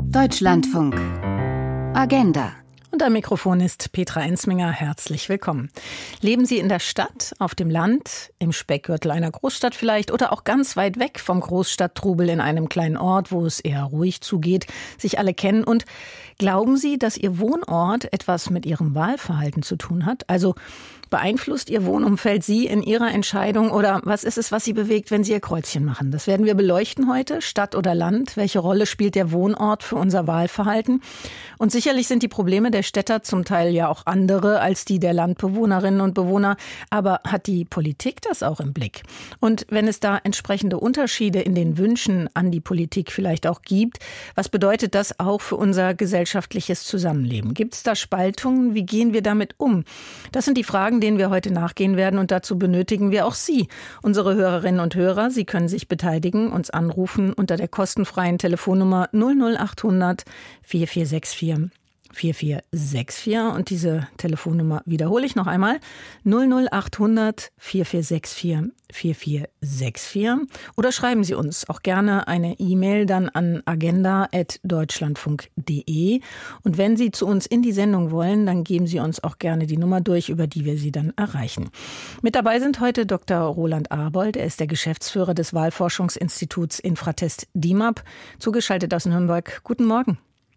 Deutschlandfunk. Agenda. Und am Mikrofon ist Petra Ensminger. Herzlich willkommen. Leben Sie in der Stadt, auf dem Land, im Speckgürtel einer Großstadt vielleicht oder auch ganz weit weg vom Großstadttrubel in einem kleinen Ort, wo es eher ruhig zugeht, sich alle kennen? Und glauben Sie, dass Ihr Wohnort etwas mit Ihrem Wahlverhalten zu tun hat? Also beeinflusst Ihr Wohnumfeld Sie in Ihrer Entscheidung oder was ist es, was Sie bewegt, wenn Sie Ihr Kreuzchen machen? Das werden wir beleuchten heute. Stadt oder Land? Welche Rolle spielt der Wohnort für unser Wahlverhalten? Und sicherlich sind die Probleme der Städter zum Teil ja auch andere als die der Landbewohnerinnen und Bewohner. Aber hat die Politik das auch im Blick? Und wenn es da entsprechende Unterschiede in den Wünschen an die Politik vielleicht auch gibt, was bedeutet das auch für unser gesellschaftliches Zusammenleben? Gibt es da Spaltungen? Wie gehen wir damit um? Das sind die Fragen, denen wir heute nachgehen werden, und dazu benötigen wir auch Sie, unsere Hörerinnen und Hörer. Sie können sich beteiligen, uns anrufen unter der kostenfreien Telefonnummer 00800 4464 4464, und diese Telefonnummer wiederhole ich noch einmal, 00800 4464 4464, oder schreiben Sie uns auch gerne eine E-Mail dann an agenda@deutschlandfunk.de, und wenn Sie zu uns in die Sendung wollen, dann geben Sie uns auch gerne die Nummer durch, über die wir Sie dann erreichen. Mit dabei sind heute Dr. Roland Arbold, er ist der Geschäftsführer des Wahlforschungsinstituts Infratest DIMAP, zugeschaltet aus Nürnberg. Guten Morgen.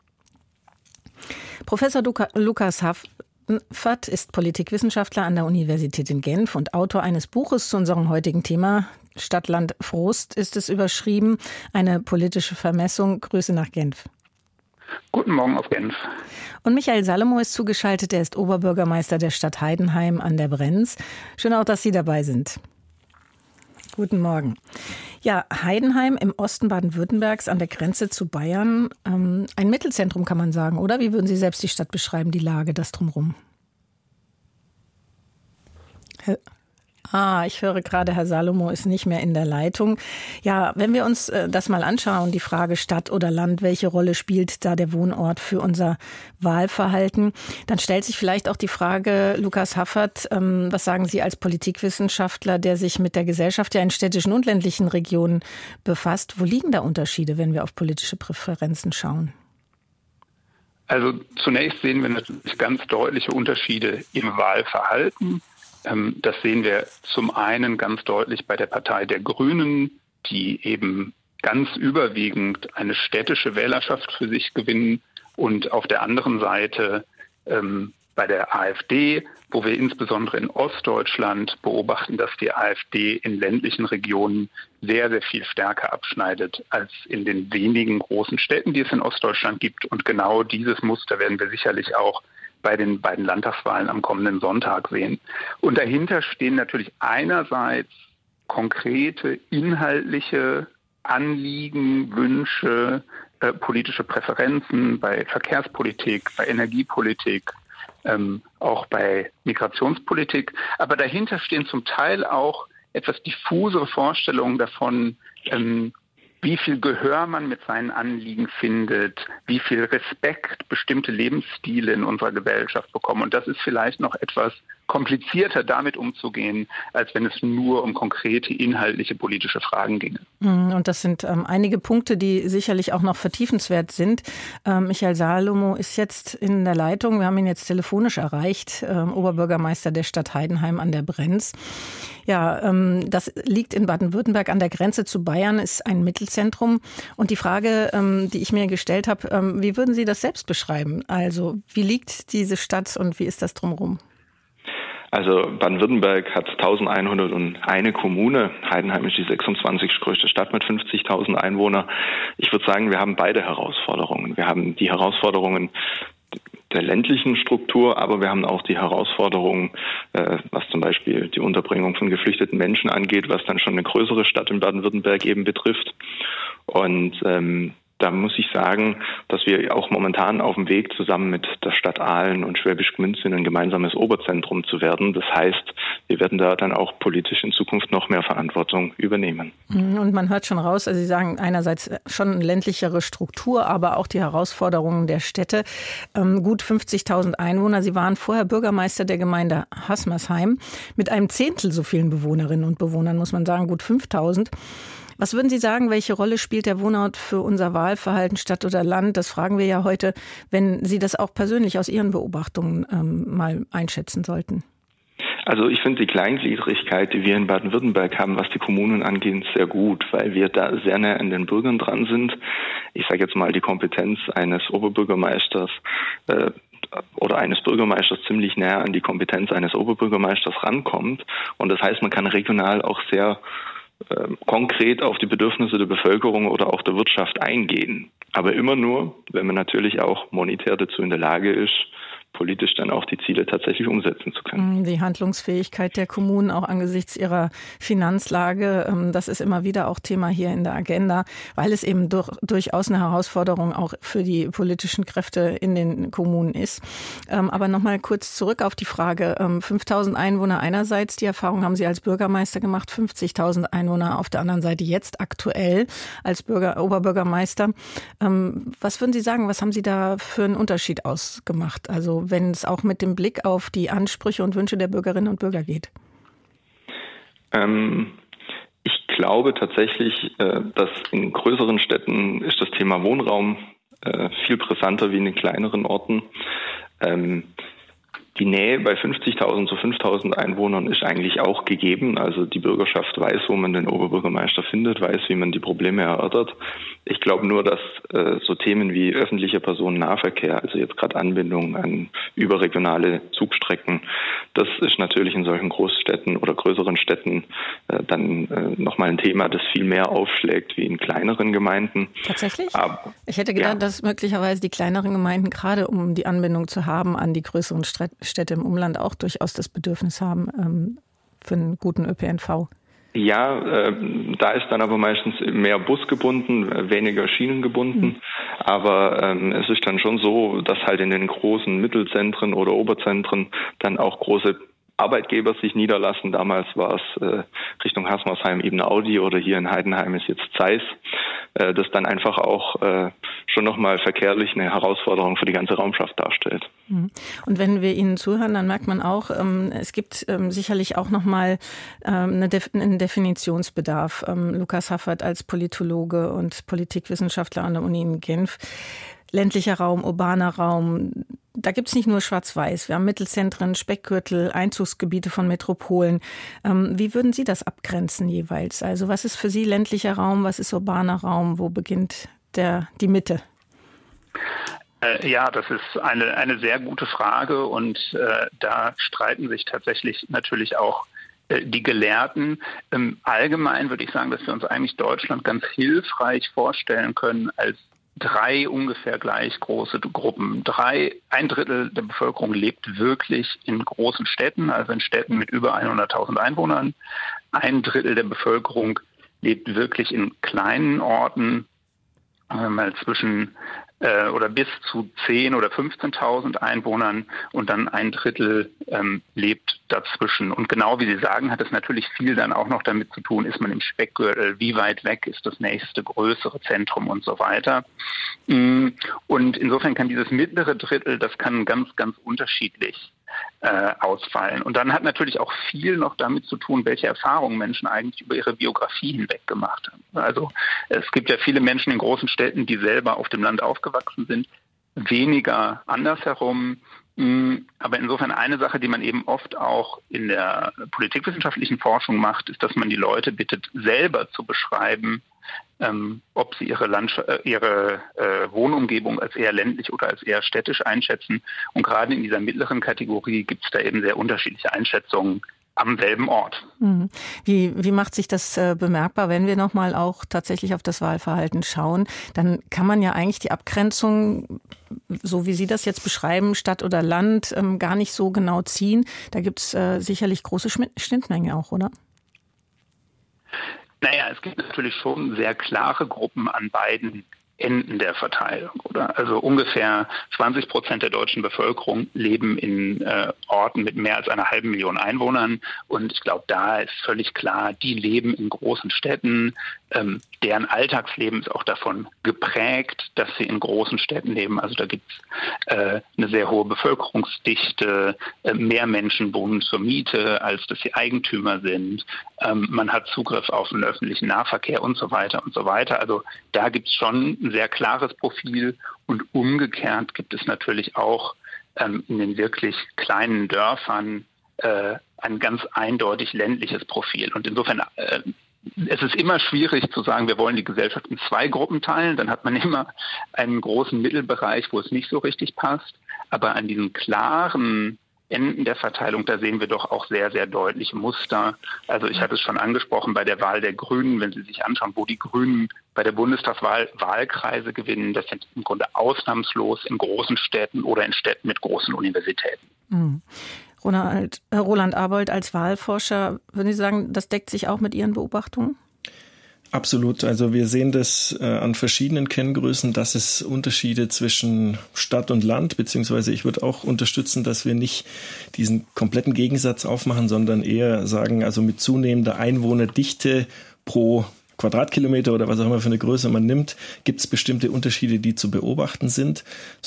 Professor Lukas Haffert ist Politikwissenschaftler an der Universität in Genf und Autor eines Buches zu unserem heutigen Thema. Stadt, Land, Frust ist es überschrieben. Eine politische Vermessung. Grüße nach Genf. Guten Morgen auf Genf. Und Michael Salomo ist zugeschaltet. Er ist Oberbürgermeister der Stadt Heidenheim an der Brenz. Schön auch, dass Sie dabei sind. Guten Morgen. Ja, Heidenheim im Osten Baden-Württembergs an der Grenze zu Bayern. Ein Mittelzentrum kann man sagen, oder? Wie würden Sie selbst die Stadt beschreiben, die Lage, das Drumherum? Ich höre gerade, Herr Salomo ist nicht mehr in der Leitung. Ja, wenn wir uns das mal anschauen, die Frage Stadt oder Land, welche Rolle spielt da der Wohnort für unser Wahlverhalten, dann stellt sich vielleicht auch die Frage, Lukas Haffert, was sagen Sie als Politikwissenschaftler, der sich mit der Gesellschaft ja in städtischen und ländlichen Regionen befasst? Wo liegen da Unterschiede, wenn wir auf politische Präferenzen schauen? Also zunächst sehen wir natürlich ganz deutliche Unterschiede im Wahlverhalten. Das sehen wir zum einen ganz deutlich bei der Partei der Grünen, die eben ganz überwiegend eine städtische Wählerschaft für sich gewinnen, und auf der anderen Seite bei der AfD, wo wir insbesondere in Ostdeutschland beobachten, dass die AfD in ländlichen Regionen sehr, sehr viel stärker abschneidet als in den wenigen großen Städten, die es in Ostdeutschland gibt. Und genau dieses Muster werden wir sicherlich auch bei den beiden Landtagswahlen am kommenden Sonntag sehen. Und dahinter stehen natürlich einerseits konkrete inhaltliche Anliegen, Wünsche, politische Präferenzen bei Verkehrspolitik, bei Energiepolitik, auch bei Migrationspolitik. Aber dahinter stehen zum Teil auch etwas diffusere Vorstellungen davon, wie viel Gehör man mit seinen Anliegen findet, wie viel Respekt bestimmte Lebensstile in unserer Gesellschaft bekommen. Und das ist vielleicht noch etwas komplizierter, damit umzugehen, als wenn es nur um konkrete inhaltliche politische Fragen ginge. Und das sind einige Punkte, die sicherlich auch noch vertiefenswert sind. Michael Salomo ist jetzt in der Leitung. Wir haben ihn jetzt telefonisch erreicht, Oberbürgermeister der Stadt Heidenheim an der Brenz. Ja, das liegt in Baden-Württemberg an der Grenze zu Bayern, ist ein Mittelzentrum. Und die Frage, die ich mir gestellt habe, wie würden Sie das selbst beschreiben? Also wie liegt diese Stadt und wie ist das drumherum? Also Baden-Württemberg hat 1101 Kommune. Heidenheim ist die 26. größte Stadt mit 50.000 Einwohnern. Ich würde sagen, wir haben beide Herausforderungen. Wir haben die Herausforderungen der ländlichen Struktur, aber wir haben auch die Herausforderungen, was zum Beispiel die Unterbringung von geflüchteten Menschen angeht, was dann schon eine größere Stadt in Baden-Württemberg eben betrifft. Und da muss ich sagen, dass wir auch momentan auf dem Weg zusammen mit der Stadt Aalen und Schwäbisch Gmünd sind, ein gemeinsames Oberzentrum zu werden. Das heißt, wir werden da dann auch politisch in Zukunft noch mehr Verantwortung übernehmen. Und man hört schon raus, also Sie sagen einerseits schon eine ländlichere Struktur, aber auch die Herausforderungen der Städte. Gut 50.000 Einwohner. Sie waren vorher Bürgermeister der Gemeinde Hasmersheim mit einem Zehntel so vielen Bewohnerinnen und Bewohnern, muss man sagen, gut 5.000. Was würden Sie sagen, welche Rolle spielt der Wohnort für unser Wahlverhalten, Stadt oder Land? Das fragen wir ja heute, wenn Sie das auch persönlich aus Ihren Beobachtungen mal einschätzen sollten. Also ich finde die Kleingliedrigkeit, die wir in Baden-Württemberg haben, was die Kommunen angeht, sehr gut, weil wir da sehr nah an den Bürgern dran sind. Ich sage jetzt mal, die Kompetenz eines Oberbürgermeisters oder eines Bürgermeisters ziemlich näher an die Kompetenz eines Oberbürgermeisters rankommt. Und das heißt, man kann regional auch sehr konkret auf die Bedürfnisse der Bevölkerung oder auch der Wirtschaft eingehen. Aber immer nur, wenn man natürlich auch monetär dazu in der Lage ist, politisch dann auch die Ziele tatsächlich umsetzen zu können. Die Handlungsfähigkeit der Kommunen auch angesichts ihrer Finanzlage, das ist immer wieder auch Thema hier in der Agenda, weil es eben durchaus eine Herausforderung auch für die politischen Kräfte in den Kommunen ist. Aber nochmal kurz zurück auf die Frage, 5.000 Einwohner einerseits, die Erfahrung haben Sie als Bürgermeister gemacht, 50.000 Einwohner auf der anderen Seite jetzt aktuell als Oberbürgermeister. Was würden Sie sagen, was haben Sie da für einen Unterschied ausgemacht? Also wenn es auch mit dem Blick auf die Ansprüche und Wünsche der Bürgerinnen und Bürger geht? Ich glaube tatsächlich, dass in größeren Städten ist das Thema Wohnraum viel brisanter wie in den kleineren Orten. Die Nähe bei 50.000 zu 5.000 Einwohnern ist eigentlich auch gegeben. Also die Bürgerschaft weiß, wo man den Oberbürgermeister findet, weiß, wie man die Probleme erörtert. Ich glaube nur, dass so Themen wie öffentlicher Personennahverkehr, also jetzt gerade Anbindung an überregionale Zugstrecken, das ist natürlich in solchen Großstädten oder größeren Städten dann nochmal ein Thema, das viel mehr aufschlägt wie in kleineren Gemeinden. Tatsächlich? Ich hätte gedacht, dass möglicherweise die kleineren Gemeinden, gerade um die Anbindung zu haben an die größeren Städte im Umland, auch durchaus das Bedürfnis haben für einen guten ÖPNV. Ja, da ist dann aber meistens mehr busgebunden, weniger schienengebunden. Aber es ist dann schon so, dass halt in den großen Mittelzentren oder Oberzentren dann auch große Arbeitgeber sich niederlassen. Damals war es Richtung Haßmersheim eben Audi oder hier in Heidenheim ist jetzt Zeiss. Das dann einfach auch schon nochmal verkehrlich eine Herausforderung für die ganze Raumschaft darstellt. Und wenn wir Ihnen zuhören, dann merkt man auch, es gibt sicherlich auch nochmal einen Definitionsbedarf. Lukas Haffert als Politologe und Politikwissenschaftler an der Uni in Genf. Ländlicher Raum, urbaner Raum, da gibt es nicht nur Schwarz-Weiß. Wir haben Mittelzentren, Speckgürtel, Einzugsgebiete von Metropolen. Wie würden Sie das abgrenzen jeweils? Also was ist für Sie ländlicher Raum, was ist urbaner Raum, wo beginnt die Mitte? Ja, das ist eine sehr gute Frage und da streiten sich tatsächlich natürlich auch die Gelehrten. Allgemein würde ich sagen, dass wir uns eigentlich Deutschland ganz hilfreich vorstellen können als 3 ungefähr gleich große Gruppen. 1/3 der Bevölkerung lebt wirklich in großen Städten, also in Städten mit über 100.000 Einwohnern. 1/3 der Bevölkerung lebt wirklich in kleinen Orten, mal zwischen oder bis zu 10.000 oder 15.000 Einwohnern und dann 1/3 lebt dazwischen. Und genau wie Sie sagen, hat es natürlich viel dann auch noch damit zu tun, ist man im Speckgürtel, wie weit weg ist das nächste größere Zentrum und so weiter. Und insofern kann dieses mittlere Drittel, das kann ganz, ganz unterschiedlich ausfallen. Und dann hat natürlich auch viel noch damit zu tun, welche Erfahrungen Menschen eigentlich über ihre Biografie hinweg gemacht haben. Also es gibt ja viele Menschen in großen Städten, die selber auf dem Land aufgewachsen sind, weniger andersherum. Aber insofern eine Sache, die man eben oft auch in der politikwissenschaftlichen Forschung macht, ist, dass man die Leute bittet, selber zu beschreiben, ob sie ihre Wohnumgebung als eher ländlich oder als eher städtisch einschätzen. Und gerade in dieser mittleren Kategorie gibt es da eben sehr unterschiedliche Einschätzungen am selben Ort. Wie macht sich das bemerkbar, wenn wir nochmal auch tatsächlich auf das Wahlverhalten schauen? Dann kann man ja eigentlich die Abgrenzung, so wie Sie das jetzt beschreiben, Stadt oder Land, gar nicht so genau ziehen. Da gibt es sicherlich große Schnittmengen auch, oder? Naja, es gibt natürlich schon sehr klare Gruppen an beiden Enden der Verteilung, oder? Also ungefähr 20% der deutschen Bevölkerung leben in Orten mit mehr als 500.000 Einwohnern. Und ich glaube, da ist völlig klar, die leben in großen Städten. Deren Alltagsleben ist auch davon geprägt, dass sie in großen Städten leben. Also da gibt es eine sehr hohe Bevölkerungsdichte, mehr Menschen wohnen zur Miete, als dass sie Eigentümer sind. Man hat Zugriff auf den öffentlichen Nahverkehr und so weiter und so weiter. Also da gibt es schon ein sehr klares Profil. Und umgekehrt gibt es natürlich auch in den wirklich kleinen Dörfern ein ganz eindeutig ländliches Profil. Und insofern es ist immer schwierig zu sagen, wir wollen die Gesellschaft in 2 Gruppen teilen. Dann hat man immer einen großen Mittelbereich, wo es nicht so richtig passt. Aber an diesen klaren Enden der Verteilung, da sehen wir doch auch sehr, sehr deutliche Muster. Also ich hatte es schon angesprochen bei der Wahl der Grünen, wenn Sie sich anschauen, wo die Grünen bei der Bundestagswahl Wahlkreise gewinnen. Das sind im Grunde ausnahmslos in großen Städten oder in Städten mit großen Universitäten. Mhm. Roland Arbold als Wahlforscher, würden Sie sagen, das deckt sich auch mit Ihren Beobachtungen? Absolut. Also wir sehen das an verschiedenen Kenngrößen, dass es Unterschiede zwischen Stadt und Land, beziehungsweise ich würde auch unterstützen, dass wir nicht diesen kompletten Gegensatz aufmachen, sondern eher sagen, also mit zunehmender Einwohnerdichte pro Quadratkilometer oder was auch immer für eine Größe man nimmt, gibt es bestimmte Unterschiede, die zu beobachten sind.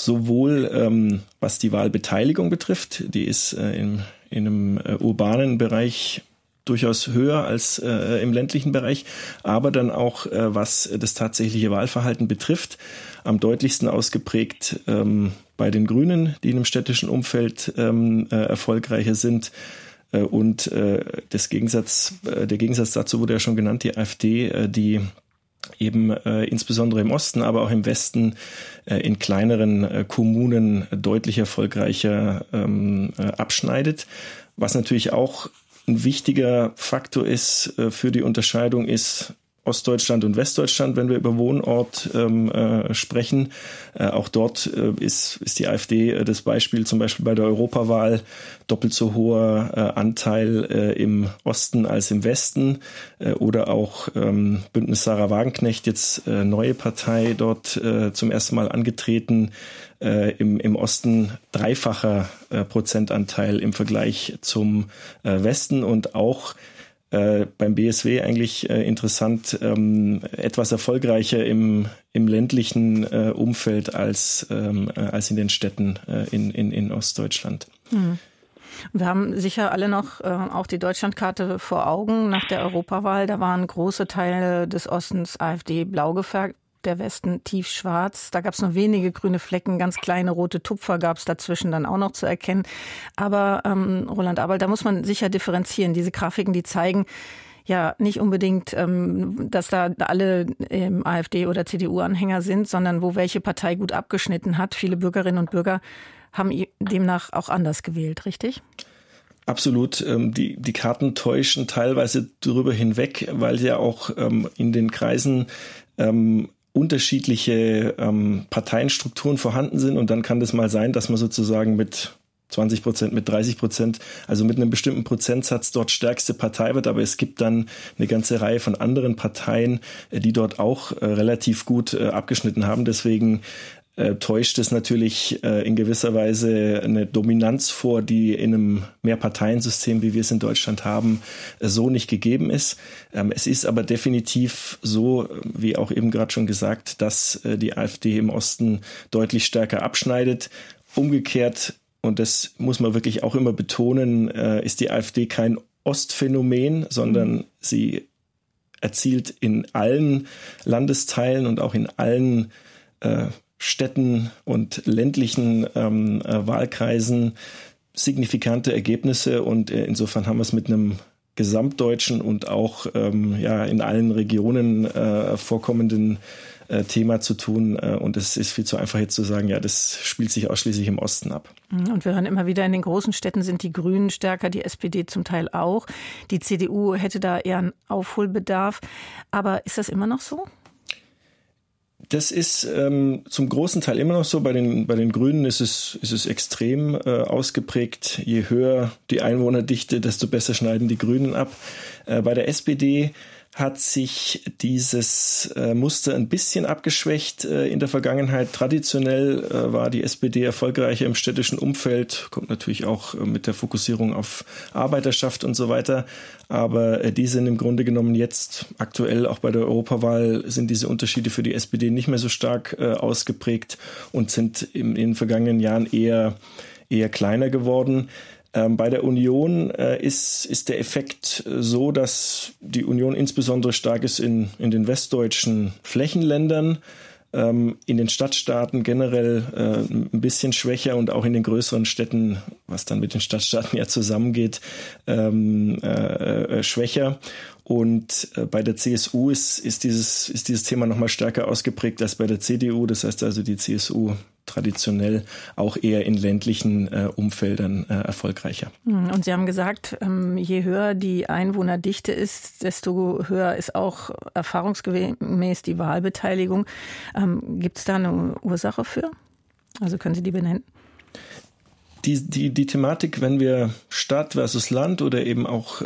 Sowohl was die Wahlbeteiligung betrifft, die ist in einem urbanen Bereich durchaus höher als im ländlichen Bereich, aber dann auch was das tatsächliche Wahlverhalten betrifft, am deutlichsten ausgeprägt bei den Grünen, die in einem städtischen Umfeld erfolgreicher sind. Und der Gegensatz dazu wurde ja schon genannt, die AfD, die eben insbesondere im Osten, aber auch im Westen in kleineren Kommunen deutlich erfolgreicher abschneidet. Was natürlich auch ein wichtiger Faktor ist für die Unterscheidung ist Ostdeutschland und Westdeutschland, wenn wir über Wohnort sprechen. Auch dort ist die AfD das Beispiel, zum Beispiel bei der Europawahl, doppelt so hoher Anteil im Osten als im Westen. Oder auch Bündnis Sarah Wagenknecht, jetzt neue Partei, dort zum ersten Mal angetreten, im Osten dreifacher Prozentanteil im Vergleich zum Westen und auch beim BSW eigentlich interessant, etwas erfolgreicher im ländlichen Umfeld als in den Städten in Ostdeutschland. Mhm. Wir haben sicher alle noch auch die Deutschlandkarte vor Augen nach der Europawahl. Da waren große Teile des Ostens AfD blau gefärbt, der Westen tiefschwarz. Da gab es nur wenige grüne Flecken, ganz kleine rote Tupfer gab es dazwischen dann auch noch zu erkennen. Aber Roland Arbold, da muss man sicher differenzieren. Diese Grafiken, die zeigen ja nicht unbedingt, dass da alle AfD- oder CDU-Anhänger sind, sondern wo welche Partei gut abgeschnitten hat. Viele Bürgerinnen und Bürger haben demnach auch anders gewählt, richtig? Absolut. Die Karten täuschen teilweise darüber hinweg, weil ja auch in den Kreisen unterschiedliche Parteienstrukturen vorhanden sind. Und dann kann das mal sein, dass man sozusagen mit 20%, mit 30%, also mit einem bestimmten Prozentsatz dort stärkste Partei wird. Aber es gibt dann eine ganze Reihe von anderen Parteien, die dort auch relativ gut abgeschnitten haben. Deswegen täuscht es natürlich in gewisser Weise eine Dominanz vor, die in einem Mehrparteiensystem, wie wir es in Deutschland haben, so nicht gegeben ist. Es ist aber definitiv so, wie auch eben gerade schon gesagt, dass die AfD im Osten deutlich stärker abschneidet. Umgekehrt, und das muss man wirklich auch immer betonen, ist die AfD kein Ostphänomen, sondern sie erzielt in allen Landesteilen und auch in allen Städten und ländlichen Wahlkreisen signifikante Ergebnisse. Und insofern haben wir es mit einem gesamtdeutschen und auch in allen Regionen vorkommenden Thema zu tun. Und es ist viel zu einfach jetzt zu sagen, ja, das spielt sich ausschließlich im Osten ab. Und wir hören immer wieder, in den großen Städten sind die Grünen stärker, die SPD zum Teil auch. Die CDU hätte da eher einen Aufholbedarf. Aber ist das immer noch so? Das ist zum großen Teil immer noch so. Bei den Grünen ist es extrem ausgeprägt. Je höher die Einwohnerdichte, desto besser schneiden die Grünen ab. Bei der SPD hat sich dieses Muster ein bisschen abgeschwächt in der Vergangenheit. Traditionell war die SPD erfolgreicher im städtischen Umfeld, kommt natürlich auch mit der Fokussierung auf Arbeiterschaft und so weiter. Aber die sind im Grunde genommen jetzt aktuell auch bei der Europawahl sind diese Unterschiede für die SPD nicht mehr so stark ausgeprägt und sind in den vergangenen Jahren eher kleiner geworden. Bei der Union ist der Effekt so, dass die Union insbesondere stark ist in den westdeutschen Flächenländern, in den Stadtstaaten generell ein bisschen schwächer und auch in den größeren Städten, was dann mit den Stadtstaaten ja zusammengeht, schwächer. Und bei der CSU ist dieses Thema noch mal stärker ausgeprägt als bei der CDU. Das heißt also, die CSU traditionell auch eher in ländlichen Umfeldern erfolgreicher. Und Sie haben gesagt, je höher die Einwohnerdichte ist, desto höher ist auch erfahrungsgemäß die Wahlbeteiligung. Gibt es da eine Ursache für? Also können Sie die benennen? Die Thematik, wenn wir Stadt versus Land oder eben auch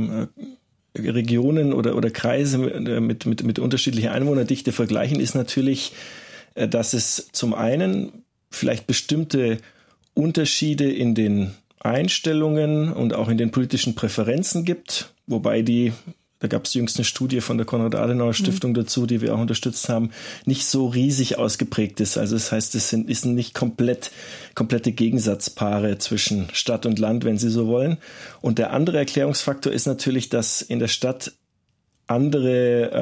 Regionen oder Kreise mit unterschiedlicher Einwohnerdichte vergleichen, ist natürlich, dass es zum einen vielleicht bestimmte Unterschiede in den Einstellungen und auch in den politischen Präferenzen gibt, wobei da gab es jüngst eine Studie von der Konrad-Adenauer-Stiftung dazu, die wir auch unterstützt haben, nicht so riesig ausgeprägt ist. Also das heißt, es sind nicht komplette Gegensatzpaare zwischen Stadt und Land, wenn Sie so wollen. Und der andere Erklärungsfaktor ist natürlich, dass in der Stadt andere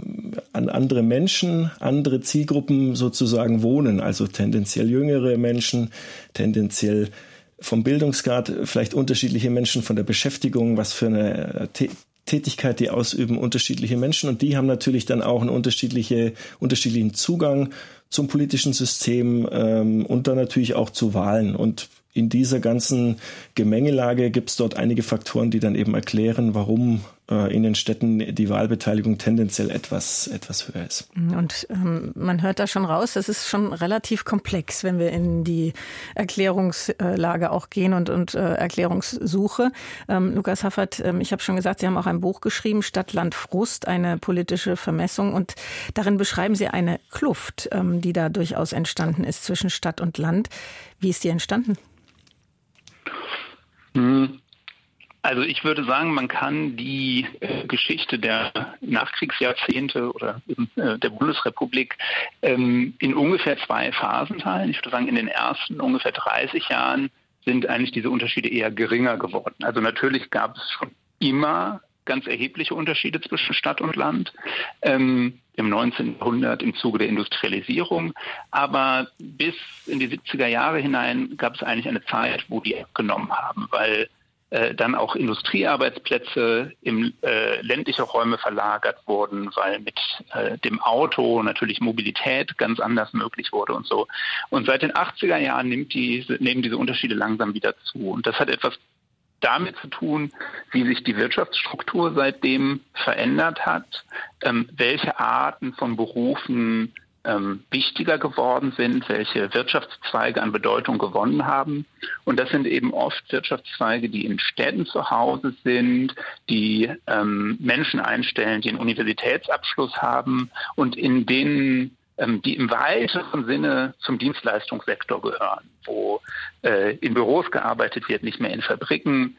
Menschen, andere Zielgruppen sozusagen wohnen, also tendenziell jüngere Menschen, tendenziell vom Bildungsgrad vielleicht unterschiedliche Menschen, von der Beschäftigung, was für eine Tätigkeit die ausüben, unterschiedliche Menschen, und die haben natürlich dann auch einen unterschiedlichen Zugang zum politischen System und dann natürlich auch zu Wahlen. Und in dieser ganzen Gemengelage gibt es dort einige Faktoren, die dann eben erklären, warum in den Städten die Wahlbeteiligung tendenziell etwas höher ist. Und man hört da schon raus, das ist schon relativ komplex, wenn wir in die Erklärungslage auch gehen und Erklärungssuche. Lukas Haffert, ich habe schon gesagt, Sie haben auch ein Buch geschrieben, Stadt, Land, Frust, eine politische Vermessung. Und darin beschreiben Sie eine Kluft, die da durchaus entstanden ist zwischen Stadt und Land. Wie ist die entstanden? Also ich würde sagen, man kann die Geschichte der Nachkriegsjahrzehnte oder der Bundesrepublik in ungefähr 2 Phasen teilen. Ich würde sagen, in den ersten ungefähr 30 Jahren sind eigentlich diese Unterschiede eher geringer geworden. Also natürlich gab es schon immer ganz erhebliche Unterschiede zwischen Stadt und Land im 19. Jahrhundert im Zuge der Industrialisierung. Aber bis in die 70er Jahre hinein gab es eigentlich eine Zeit, wo die abgenommen haben, weil dann auch Industriearbeitsplätze in ländliche Räume verlagert wurden, weil mit dem Auto natürlich Mobilität ganz anders möglich wurde und so. Und seit den 80er Jahren nehmen diese Unterschiede langsam wieder zu. Und das hat etwas damit zu tun, wie sich die Wirtschaftsstruktur seitdem verändert hat, welche Arten von Berufen wichtiger geworden sind, welche Wirtschaftszweige an Bedeutung gewonnen haben. Und das sind eben oft Wirtschaftszweige, die in Städten zu Hause sind, die Menschen einstellen, die einen Universitätsabschluss haben und in denen die im weiteren Sinne zum Dienstleistungssektor gehören, wo in Büros gearbeitet wird, nicht mehr in Fabriken.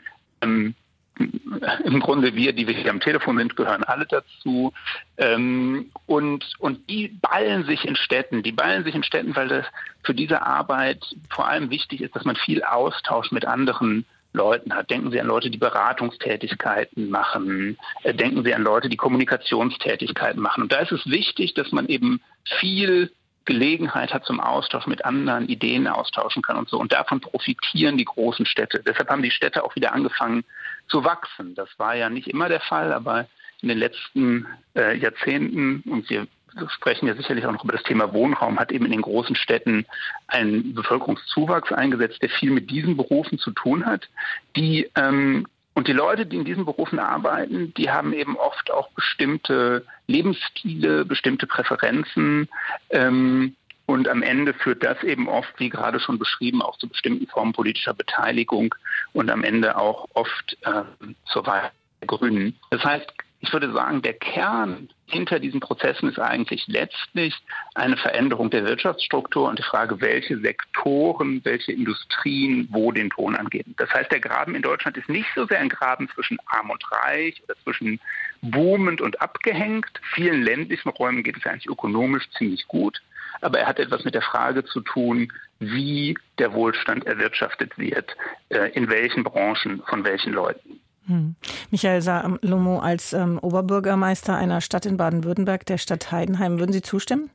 Im Grunde wir, die wir hier am Telefon sind, gehören alle dazu. Und die ballen sich in Städten. Weil das für diese Arbeit vor allem wichtig ist, dass man viel Austausch mit anderen Leuten hat. Denken Sie an Leute, die Beratungstätigkeiten machen. Denken Sie an Leute, die Kommunikationstätigkeiten machen. Und da ist es wichtig, dass man eben viel Gelegenheit hat zum Austausch mit anderen, Ideen austauschen kann und so. Und davon profitieren die großen Städte. Deshalb haben die Städte auch wieder angefangen zu wachsen. Das war ja nicht immer der Fall, aber in den letzten Jahrzehnten, und wir sprechen ja sicherlich auch noch über das Thema Wohnraum, hat eben in den großen Städten ein Bevölkerungszuwachs eingesetzt, der viel mit diesen Berufen zu tun hat. Und die Leute, die in diesen Berufen arbeiten, die haben eben oft auch bestimmte Lebensstile, bestimmte Präferenzen. Und am Ende führt das eben oft, wie gerade schon beschrieben, auch zu bestimmten Formen politischer Beteiligung und am Ende auch oft zur Wahl der Grünen. Das heißt, Ich würde sagen, der Kern hinter diesen Prozessen ist eigentlich letztlich eine Veränderung der Wirtschaftsstruktur und die Frage, welche Sektoren, welche Industrien wo den Ton angeben. Das heißt, der Graben in Deutschland ist nicht so sehr ein Graben zwischen Arm und Reich oder zwischen boomend und abgehängt. Vielen ländlichen Räumen geht es eigentlich ökonomisch ziemlich gut. Aber er hat etwas mit der Frage zu tun, wie der Wohlstand erwirtschaftet wird, in welchen Branchen, von welchen Leuten. Michael Salomo, als Oberbürgermeister einer Stadt in Baden-Württemberg, der Stadt Heidenheim, würden Sie zustimmen?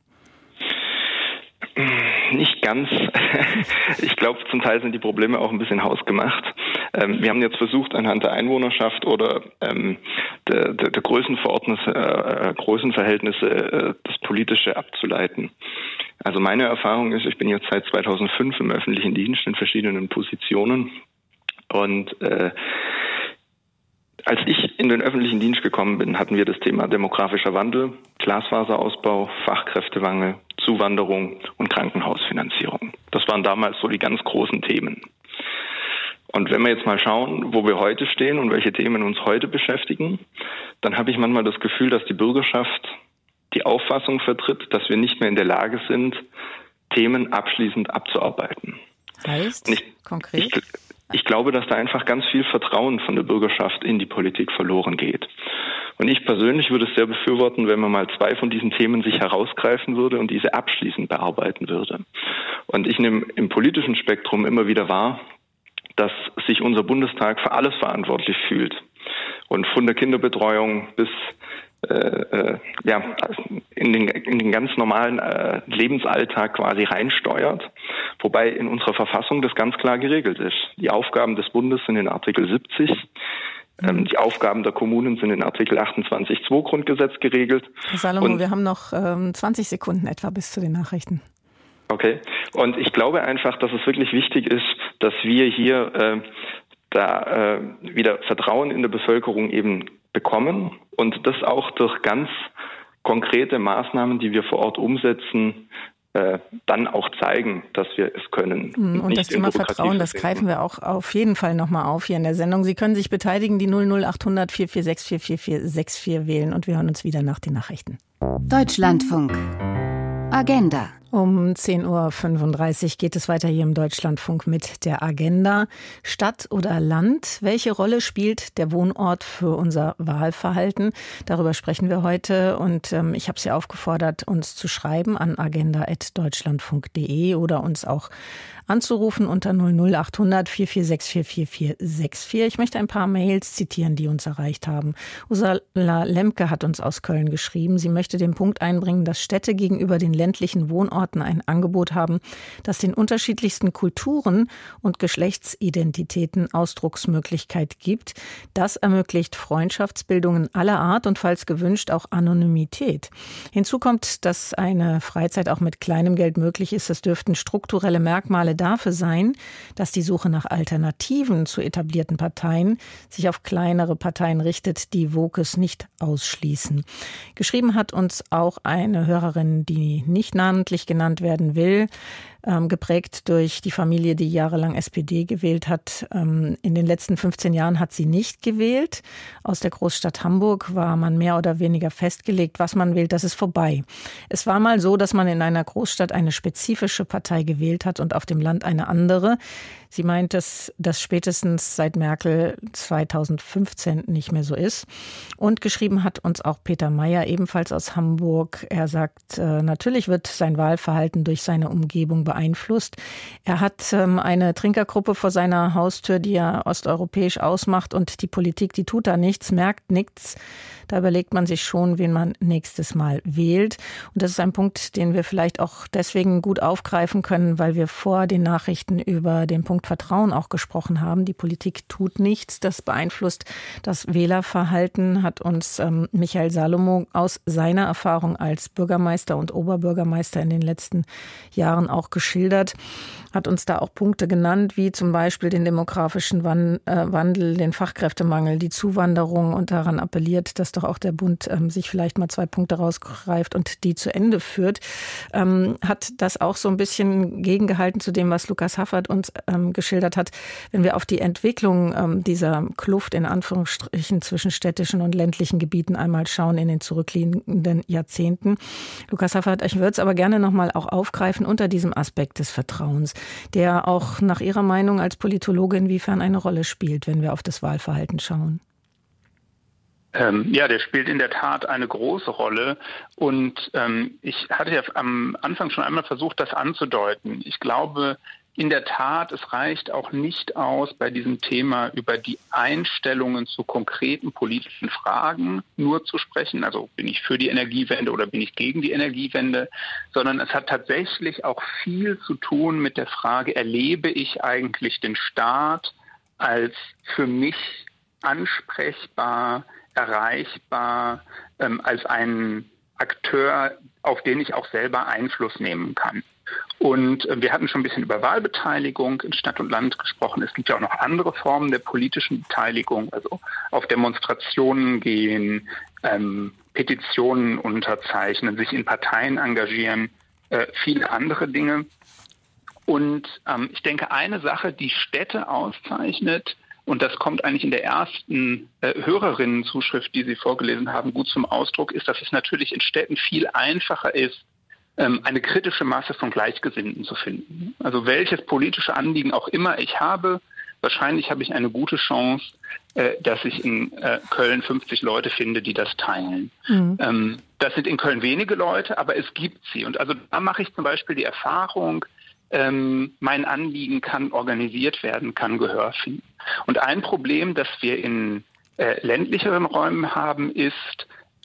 Nicht ganz. Ich glaube, zum Teil sind die Probleme auch ein bisschen hausgemacht. Wir haben jetzt versucht, anhand der Einwohnerschaft oder der Größenverhältnisse das Politische abzuleiten. Also meine Erfahrung ist, ich bin jetzt seit 2005 im öffentlichen Dienst in verschiedenen Positionen und als ich in den öffentlichen Dienst gekommen bin, hatten wir das Thema demografischer Wandel, Glasfaserausbau, Fachkräftemangel, Zuwanderung und Krankenhausfinanzierung. Das waren damals so die ganz großen Themen. Und wenn wir jetzt mal schauen, wo wir heute stehen und welche Themen uns heute beschäftigen, dann habe ich manchmal das Gefühl, dass die Bürgerschaft die Auffassung vertritt, dass wir nicht mehr in der Lage sind, Themen abschließend abzuarbeiten. Heißt, konkret? Ich glaube, dass da einfach ganz viel Vertrauen von der Bürgerschaft in die Politik verloren geht. Und ich persönlich würde es sehr befürworten, wenn man mal 2 von diesen Themen sich herausgreifen würde und diese abschließend bearbeiten würde. Und ich nehme im politischen Spektrum immer wieder wahr, dass sich unser Bundestag für alles verantwortlich fühlt. Und von der Kinderbetreuung bis in den ganz normalen Lebensalltag quasi reinsteuert, wobei in unserer Verfassung das ganz klar geregelt ist. Die Aufgaben des Bundes sind in Artikel 70, die Aufgaben der Kommunen sind in Artikel 28.2 Grundgesetz geregelt. Herr Salomo, wir haben noch 20 Sekunden etwa bis zu den Nachrichten. Okay, und ich glaube einfach, dass es wirklich wichtig ist, dass wir hier wieder Vertrauen in der Bevölkerung eben bekommen und das auch durch ganz konkrete Maßnahmen, die wir vor Ort umsetzen, dann auch zeigen, dass wir es können. Und das Thema Vertrauen, das greifen wir auch auf jeden Fall nochmal auf hier in der Sendung. Sie können sich beteiligen, die 00800 446 4464 wählen und wir hören uns wieder nach den Nachrichten. Deutschlandfunk. Agenda. Um 10.35 Uhr geht es weiter hier im Deutschlandfunk mit der Agenda. Stadt oder Land? Welche Rolle spielt der Wohnort für unser Wahlverhalten? Darüber sprechen wir heute und ich habe Sie aufgefordert, uns zu schreiben an agenda@deutschlandfunk.de oder uns auch anzurufen unter 00800 446 4464. Ich möchte ein paar Mails zitieren, die uns erreicht haben. Ursula Lemke hat uns aus Köln geschrieben. Sie möchte den Punkt einbringen, dass Städte gegenüber den ländlichen Wohnorten ein Angebot haben, das den unterschiedlichsten Kulturen und Geschlechtsidentitäten Ausdrucksmöglichkeit gibt. Das ermöglicht Freundschaftsbildungen aller Art und falls gewünscht auch Anonymität. Hinzu kommt, dass eine Freizeit auch mit kleinem Geld möglich ist. Es dürften strukturelle Merkmale dafür sein, dass die Suche nach Alternativen zu etablierten Parteien sich auf kleinere Parteien richtet, die Wokes nicht ausschließen. Geschrieben hat uns auch eine Hörerin, die nicht namentlich genannt werden will, geprägt durch die Familie, die jahrelang SPD gewählt hat. In den letzten 15 Jahren hat sie nicht gewählt. Aus der Großstadt Hamburg war man mehr oder weniger festgelegt, was man wählt, das ist vorbei. Es war mal so, dass man in einer Großstadt eine spezifische Partei gewählt hat und auf dem Land eine andere. Sie meint, dass das spätestens seit Merkel 2015 nicht mehr so ist. Und geschrieben hat uns auch Peter Meyer, ebenfalls aus Hamburg. Er sagt, natürlich wird sein Wahlverhalten durch seine Umgebung beeinflusst. Er hat eine Trinkergruppe vor seiner Haustür, die er osteuropäisch ausmacht und die Politik, die tut da nichts, merkt nichts. Da überlegt man sich schon, wen man nächstes Mal wählt. Und das ist ein Punkt, den wir vielleicht auch deswegen gut aufgreifen können, weil wir vor den Nachrichten über den Punkt Vertrauen auch gesprochen haben. Die Politik tut nichts. Das beeinflusst das Wählerverhalten, hat uns Michael Salomo aus seiner Erfahrung als Bürgermeister und Oberbürgermeister in den letzten Jahren auch geschildert, hat uns da auch Punkte genannt, wie zum Beispiel den demografischen Wandel, den Fachkräftemangel, die Zuwanderung und daran appelliert, dass doch auch der Bund sich vielleicht mal 2 Punkte rausgreift und die zu Ende führt. Hat das auch so ein bisschen gegengehalten zu dem, was Lukas Haffert uns geschildert hat, wenn wir auf die Entwicklung dieser Kluft in Anführungsstrichen zwischen städtischen und ländlichen Gebieten einmal schauen in den zurückliegenden Jahrzehnten. Lukas Haffert, ich würde es aber gerne nochmal auch aufgreifen unter diesem Aspekt des Vertrauens, der auch nach Ihrer Meinung als Politologe inwiefern eine Rolle spielt, wenn wir auf das Wahlverhalten schauen. Ja, der spielt in der Tat eine große Rolle und ich hatte ja am Anfang schon einmal versucht, das anzudeuten. Ich glaube, in der Tat, es reicht auch nicht aus, bei diesem Thema über die Einstellungen zu konkreten politischen Fragen nur zu sprechen. Also bin ich für die Energiewende oder bin ich gegen die Energiewende, sondern es hat tatsächlich auch viel zu tun mit der Frage, erlebe ich eigentlich den Staat als für mich ansprechbar, erreichbar, als einen Akteur, auf den ich auch selber Einfluss nehmen kann. Und wir hatten schon ein bisschen über Wahlbeteiligung in Stadt und Land gesprochen. Es gibt ja auch noch andere Formen der politischen Beteiligung, also auf Demonstrationen gehen, Petitionen unterzeichnen, sich in Parteien engagieren, viele andere Dinge. Und ich denke, eine Sache, die Städte auszeichnet, und das kommt eigentlich in der ersten Hörerinnenzuschrift, die Sie vorgelesen haben, gut zum Ausdruck, ist, dass es natürlich in Städten viel einfacher ist, eine kritische Masse von Gleichgesinnten zu finden. Also welches politische Anliegen auch immer ich habe, wahrscheinlich habe ich eine gute Chance, dass ich in Köln 50 Leute finde, die das teilen. Mhm. Das sind in Köln wenige Leute, aber es gibt sie. Und also da mache ich zum Beispiel die Erfahrung, mein Anliegen kann organisiert werden, kann Gehör finden. Und ein Problem, das wir in ländlicheren Räumen haben, ist,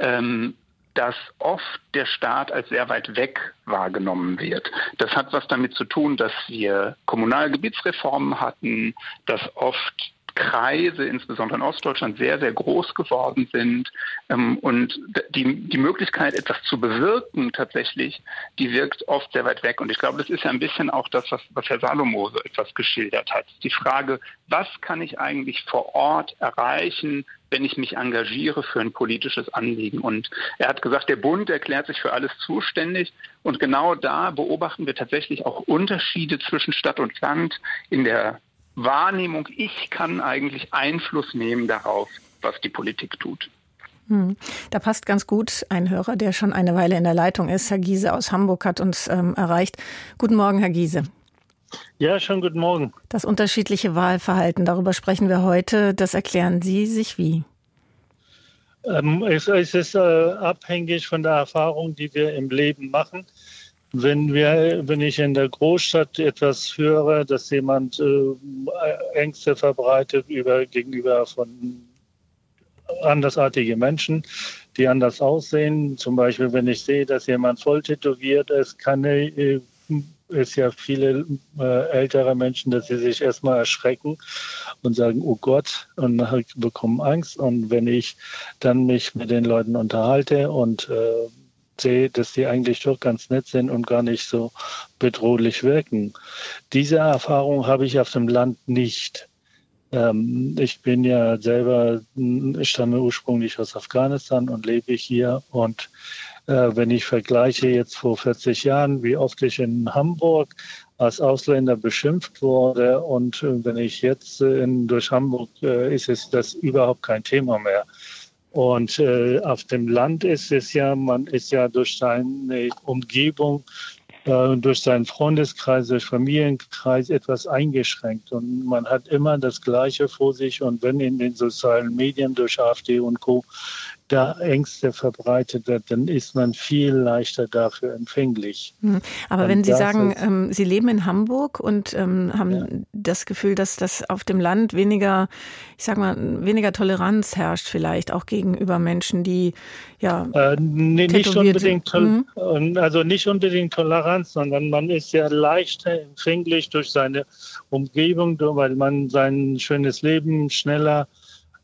dass oft der Staat als sehr weit weg wahrgenommen wird. Das hat was damit zu tun, dass wir Kommunalgebietsreformen hatten, dass oft Kreise, insbesondere in Ostdeutschland, sehr, sehr groß geworden sind. Und die Möglichkeit, etwas zu bewirken tatsächlich, die wirkt oft sehr weit weg. Und ich glaube, das ist ja ein bisschen auch das, was Herr Salomo so etwas geschildert hat. Die Frage, was kann ich eigentlich vor Ort erreichen, wenn ich mich engagiere für ein politisches Anliegen? Und er hat gesagt, der Bund erklärt sich für alles zuständig. Und genau da beobachten wir tatsächlich auch Unterschiede zwischen Stadt und Land in der Wahrnehmung, ich kann eigentlich Einfluss nehmen darauf, was die Politik tut. Da passt ganz gut ein Hörer, der schon eine Weile in der Leitung ist. Herr Giese aus Hamburg hat uns erreicht. Guten Morgen, Herr Giese. Ja, schönen guten Morgen. Das unterschiedliche Wahlverhalten, darüber sprechen wir heute. Das erklären Sie sich wie? Es ist abhängig von der Erfahrung, die wir im Leben machen. Wenn ich in der Großstadt etwas höre, dass jemand Ängste verbreitet gegenüber von andersartigen Menschen, die anders aussehen, zum Beispiel wenn ich sehe, dass jemand voll tätowiert ist, ist ja viele ältere Menschen, dass sie sich erstmal erschrecken und sagen, oh Gott, und bekommen Angst. Und wenn ich dann mich mit den Leuten unterhalte und sehe, dass die eigentlich doch ganz nett sind und gar nicht so bedrohlich wirken. Diese Erfahrung habe ich auf dem Land nicht. Ich bin ja selber, ich stamme ursprünglich aus Afghanistan und lebe hier. Und wenn ich vergleiche jetzt vor 40 Jahren, wie oft ich in Hamburg als Ausländer beschimpft wurde und wenn ich jetzt durch Hamburg, ist es das überhaupt kein Thema mehr. Und auf dem Land ist es ja, man ist ja durch seine Umgebung, durch seinen Freundeskreis, durch Familienkreis etwas eingeschränkt. Und man hat immer das Gleiche vor sich. Und wenn in den sozialen Medien durch AfD und Co. da Ängste verbreitet wird, dann ist man viel leichter dafür empfänglich. Aber und wenn Sie sagen, Sie leben in Hamburg und haben das Gefühl, dass das auf dem Land weniger Toleranz herrscht vielleicht auch gegenüber Menschen, die nicht unbedingt nicht unbedingt Toleranz, sondern man ist ja leichter empfänglich durch seine Umgebung, weil man sein schönes Leben schneller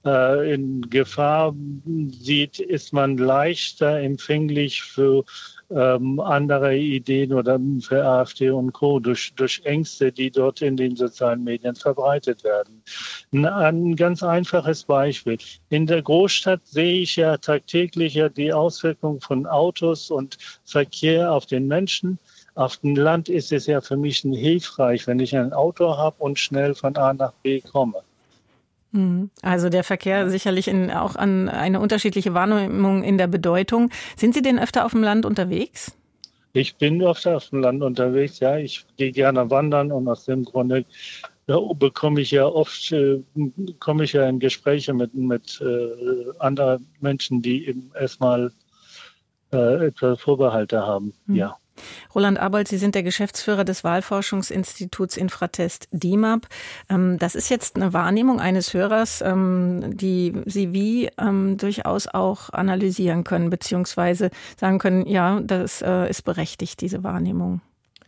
in Gefahr sieht, ist man leichter empfänglich für andere Ideen oder für AfD und Co. durch Ängste, die dort in den sozialen Medien verbreitet werden. Ein ganz einfaches Beispiel. In der Großstadt sehe ich ja tagtäglich die Auswirkungen von Autos und Verkehr auf den Menschen. Auf dem Land ist es ja für mich hilfreich, wenn ich ein Auto habe und schnell von A nach B komme. Also der Verkehr sicherlich auch an eine unterschiedliche Wahrnehmung in der Bedeutung. Sind Sie denn öfter auf dem Land unterwegs? Ich bin öfter auf dem Land unterwegs, ja. Ich gehe gerne wandern und aus dem Grunde komme ich ja in Gespräche mit anderen Menschen, die eben erstmal etwas Vorbehalte haben, ja. Roland Abold, Sie sind der Geschäftsführer des Wahlforschungsinstituts Infratest DIMAP. Das ist jetzt eine Wahrnehmung eines Hörers, die Sie wie durchaus auch analysieren können, beziehungsweise sagen können, ja, das ist berechtigt, diese Wahrnehmung.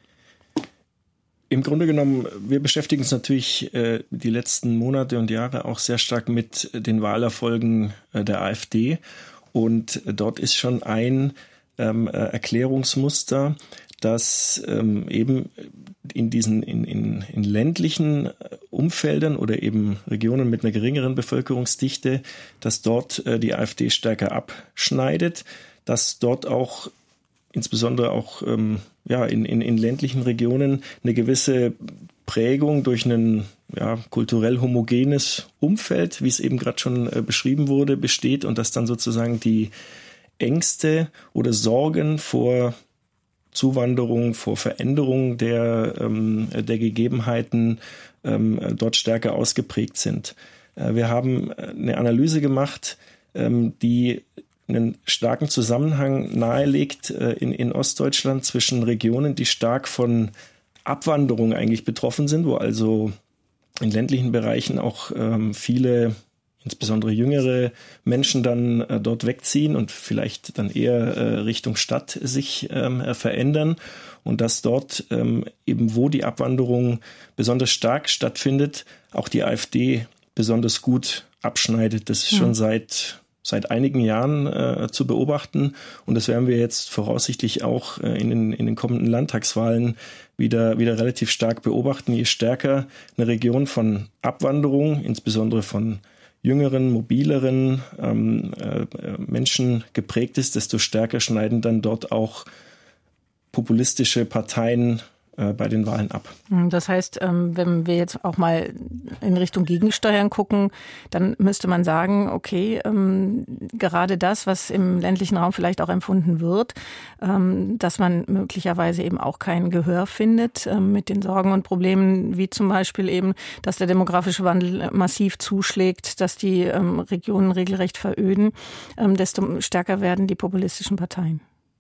Im Grunde genommen, wir beschäftigen uns natürlich die letzten Monate und Jahre auch sehr stark mit den Wahlerfolgen der AfD. Und dort ist schon ein Erklärungsmuster, dass eben in diesen in ländlichen Umfeldern oder eben Regionen mit einer geringeren Bevölkerungsdichte, dass dort die AfD stärker abschneidet, dass dort auch insbesondere auch in ländlichen Regionen eine gewisse Prägung durch ein kulturell homogenes Umfeld, wie es eben gerade schon beschrieben wurde, besteht und dass dann sozusagen die Ängste oder Sorgen vor Zuwanderung, vor Veränderung der Gegebenheiten dort stärker ausgeprägt sind. Wir haben eine Analyse gemacht, die einen starken Zusammenhang nahelegt in Ostdeutschland zwischen Regionen, die stark von Abwanderung eigentlich betroffen sind, wo also in ländlichen Bereichen auch viele insbesondere jüngere Menschen dann dort wegziehen und vielleicht dann eher Richtung Stadt sich verändern und dass dort eben, wo die Abwanderung besonders stark stattfindet, auch die AfD besonders gut abschneidet. Das ist schon seit einigen Jahren zu beobachten und das werden wir jetzt voraussichtlich auch in den kommenden Landtagswahlen wieder relativ stark beobachten. Je stärker eine Region von Abwanderung, insbesondere von jüngeren, mobileren Menschen geprägt ist, desto stärker schneiden dann dort auch populistische Parteien bei den Wahlen ab. Das heißt, wenn wir jetzt auch mal in Richtung Gegensteuern gucken, dann müsste man sagen, okay, gerade das, was im ländlichen Raum vielleicht auch empfunden wird, dass man möglicherweise eben auch kein Gehör findet mit den Sorgen und Problemen, wie zum Beispiel eben, dass der demografische Wandel massiv zuschlägt, dass die Regionen regelrecht veröden, desto stärker werden die populistischen Parteien.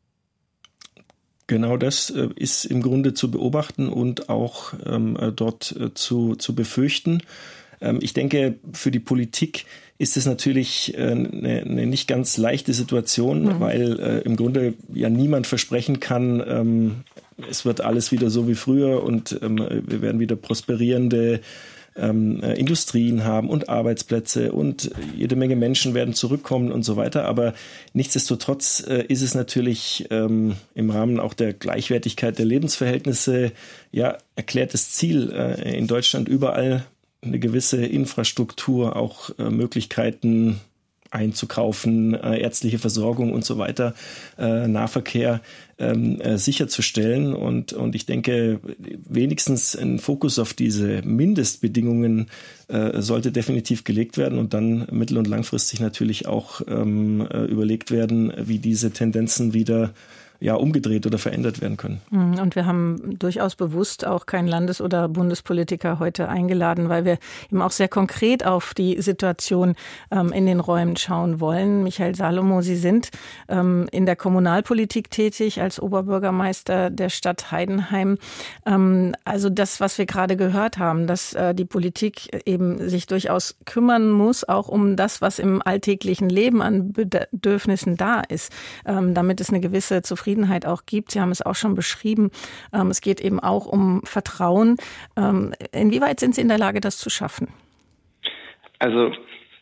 Genau das ist im Grunde zu beobachten und auch dort zu befürchten. Ich denke, für die Politik ist es natürlich eine nicht ganz leichte Situation, weil im Grunde ja niemand versprechen kann, es wird alles wieder so wie früher und wir werden wieder prosperierende Industrien haben und Arbeitsplätze und jede Menge Menschen werden zurückkommen und so weiter. Aber nichtsdestotrotz ist es natürlich im Rahmen auch der Gleichwertigkeit der Lebensverhältnisse erklärtes Ziel, in Deutschland überall eine gewisse Infrastruktur, auch Möglichkeiten einzukaufen, ärztliche Versorgung und so weiter, Nahverkehr sicherzustellen. Und ich denke, wenigstens ein Fokus auf diese Mindestbedingungen sollte definitiv gelegt werden und dann mittel- und langfristig natürlich auch überlegt werden, wie diese Tendenzen wieder umgedreht oder verändert werden können. Und wir haben durchaus bewusst auch keinen Landes- oder Bundespolitiker heute eingeladen, weil wir eben auch sehr konkret auf die Situation in den Räumen schauen wollen. Michael Salomo, Sie sind in der Kommunalpolitik tätig als Oberbürgermeister der Stadt Heidenheim. Also das, was wir gerade gehört haben, dass die Politik eben sich durchaus kümmern muss, auch um das, was im alltäglichen Leben an Bedürfnissen da ist, damit es eine gewisse Zufriedenheit auch gibt. Sie haben es auch schon beschrieben. Es geht eben auch um Vertrauen. Inwieweit sind Sie in der Lage, das zu schaffen? Also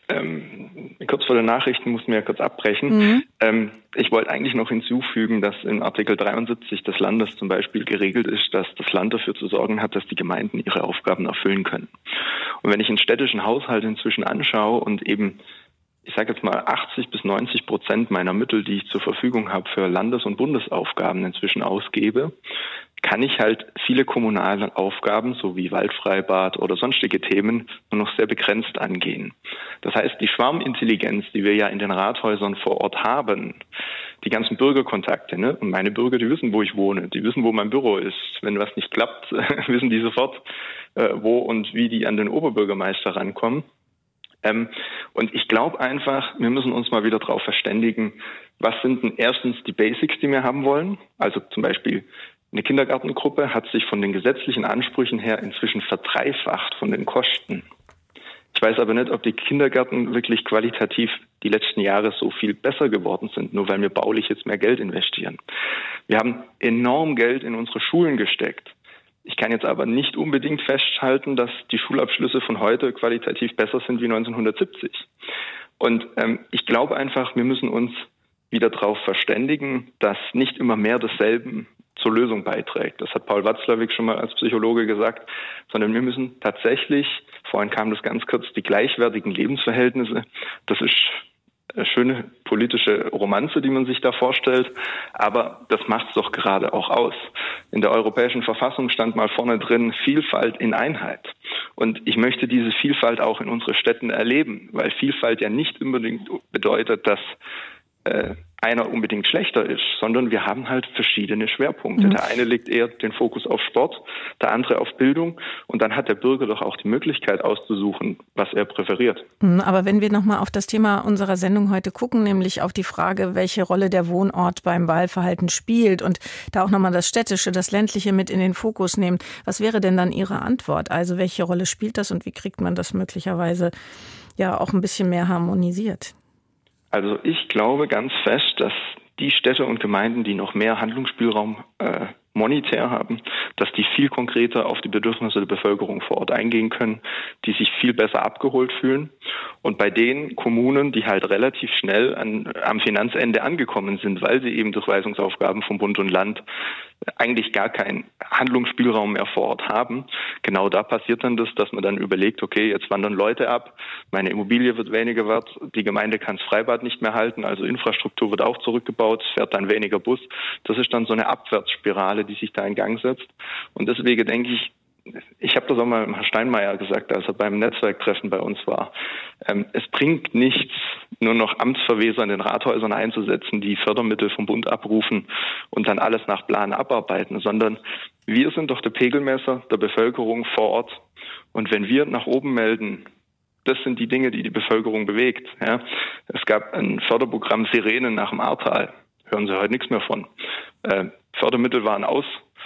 Kurz vor den Nachrichten mussten wir ja kurz abbrechen. Ich wollte eigentlich noch hinzufügen, dass im Artikel 73 des Landes zum Beispiel geregelt ist, dass das Land dafür zu sorgen hat, dass die Gemeinden ihre Aufgaben erfüllen können. Und wenn ich einen städtischen Haushalt inzwischen anschaue und eben, ich sage jetzt mal 80-90% meiner Mittel, die ich zur Verfügung habe für Landes- und Bundesaufgaben inzwischen ausgebe, kann ich halt viele kommunale Aufgaben, so wie Waldfreibad oder sonstige Themen, nur noch sehr begrenzt angehen. Das heißt, die Schwarmintelligenz, die wir ja in den Rathäusern vor Ort haben, die ganzen Bürgerkontakte, ne? Und meine Bürger, die wissen, wo ich wohne, die wissen, wo mein Büro ist. Wenn was nicht klappt, wissen die sofort, wo und wie die an den Oberbürgermeister rankommen. Und ich glaube einfach, wir müssen uns mal wieder darauf verständigen, was sind denn erstens die Basics, die wir haben wollen. Also zum Beispiel eine Kindergartengruppe hat sich von den gesetzlichen Ansprüchen her inzwischen verdreifacht von den Kosten. Ich weiß aber nicht, ob die Kindergärten wirklich qualitativ die letzten Jahre so viel besser geworden sind, nur weil wir baulich jetzt mehr Geld investieren. Wir haben enorm Geld in unsere Schulen gesteckt. Ich kann jetzt aber nicht unbedingt festhalten, dass die Schulabschlüsse von heute qualitativ besser sind wie 1970. Und ich glaube einfach, wir müssen uns wieder darauf verständigen, dass nicht immer mehr desselben zur Lösung beiträgt. Das hat Paul Watzlawick schon mal als Psychologe gesagt, sondern wir müssen tatsächlich, vorhin kam das ganz kurz, die gleichwertigen Lebensverhältnisse, das ist eine schöne politische Romanze, die man sich da vorstellt, aber das macht es doch gerade auch aus. In der Europäischen Verfassung stand mal vorne drin Vielfalt in Einheit. Und ich möchte diese Vielfalt auch in unseren Städten erleben, weil Vielfalt ja nicht unbedingt bedeutet, dass einer unbedingt schlechter ist, sondern wir haben halt verschiedene Schwerpunkte. Der eine legt eher den Fokus auf Sport, der andere auf Bildung und dann hat der Bürger doch auch die Möglichkeit auszusuchen, was er präferiert. Aber wenn wir nochmal auf das Thema unserer Sendung heute gucken, nämlich auf die Frage, welche Rolle der Wohnort beim Wahlverhalten spielt und da auch nochmal das Städtische, das Ländliche mit in den Fokus nehmen, was wäre denn dann Ihre Antwort? Also welche Rolle spielt das und wie kriegt man das möglicherweise ja auch ein bisschen mehr harmonisiert? Also ich glaube ganz fest, dass die Städte und Gemeinden, die noch mehr Handlungsspielraum monetär haben, dass die viel konkreter auf die Bedürfnisse der Bevölkerung vor Ort eingehen können, die sich viel besser abgeholt fühlen. Und bei den Kommunen, die halt relativ schnell am Finanzende angekommen sind, weil sie eben durch Weisungsaufgaben von Bund und Land eigentlich gar keinen Handlungsspielraum mehr vor Ort haben, genau da passiert dann das, dass man dann überlegt, okay, jetzt wandern Leute ab, meine Immobilie wird weniger wert, die Gemeinde kann das Freibad nicht mehr halten, also Infrastruktur wird auch zurückgebaut, es fährt dann weniger Bus. Das ist dann so eine Abwärtsspirale, die sich da in Gang setzt. Und deswegen denke ich habe das auch mal Herr Steinmeier gesagt, als er beim Netzwerktreffen bei uns war. Es bringt nichts, nur noch Amtsverweser in den Rathäusern einzusetzen, die Fördermittel vom Bund abrufen und dann alles nach Plan abarbeiten, sondern wir sind doch der Pegelmesser der Bevölkerung vor Ort. Und wenn wir nach oben melden, das sind die Dinge, die die Bevölkerung bewegt. Ja. Es gab ein Förderprogramm Sirenen nach dem Ahrtal. Hören Sie heute nichts mehr von. Fördermittel waren aus.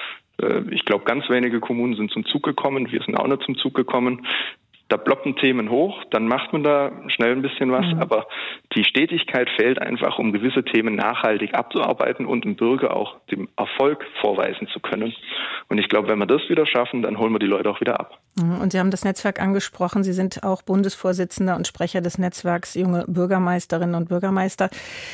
Ich glaube, ganz wenige Kommunen sind zum Zug gekommen. Wir sind auch nicht zum Zug gekommen. Da ploppen Themen hoch, dann macht man da schnell ein bisschen was. Aber die Stetigkeit fehlt einfach, um gewisse Themen nachhaltig abzuarbeiten und dem Bürger auch den Erfolg vorweisen zu können. Und ich glaube, wenn wir das wieder schaffen, dann holen wir die Leute auch wieder ab. Und Sie haben das Netzwerk angesprochen. Sie sind auch Bundesvorsitzender und Sprecher des Netzwerks Junge Bürgermeisterinnen und Bürgermeister.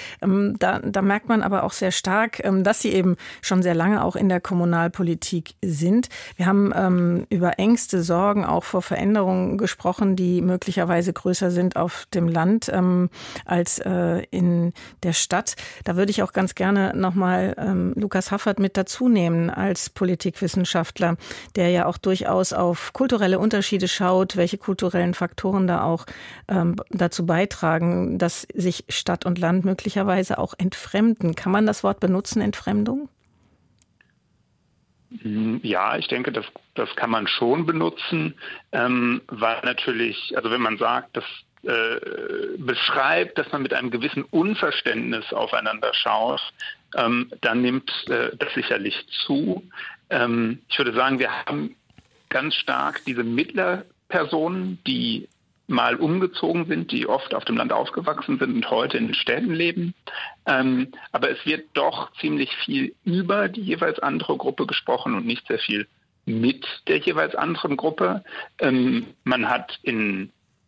Da merkt man aber auch sehr stark, dass Sie eben schon sehr lange auch in der Kommunalpolitik sind. Wir haben über Ängste, Sorgen auch vor Veränderungen gesprochen, die möglicherweise größer sind auf dem Land als in der Stadt. Da würde ich auch ganz gerne nochmal Lukas Haffert mit dazu nehmen als Politikwissenschaftler, der ja auch durchaus auf kulturelle Unterschiede schaut, welche kulturellen Faktoren da auch dazu beitragen, dass sich Stadt und Land möglicherweise auch entfremden. Kann man das Wort benutzen, Entfremdung? Ja, ich denke, das kann man schon benutzen, weil natürlich, also wenn man sagt, das beschreibt, dass man mit einem gewissen Unverständnis aufeinander schaut, dann nimmt das sicherlich zu. Ich würde sagen, wir haben ganz stark diese Mittlerpersonen, die mal umgezogen sind, die oft auf dem Land aufgewachsen sind und heute in den Städten leben. Aber es wird doch ziemlich viel über die jeweils andere Gruppe gesprochen und nicht sehr viel mit der jeweils anderen Gruppe. Man hat in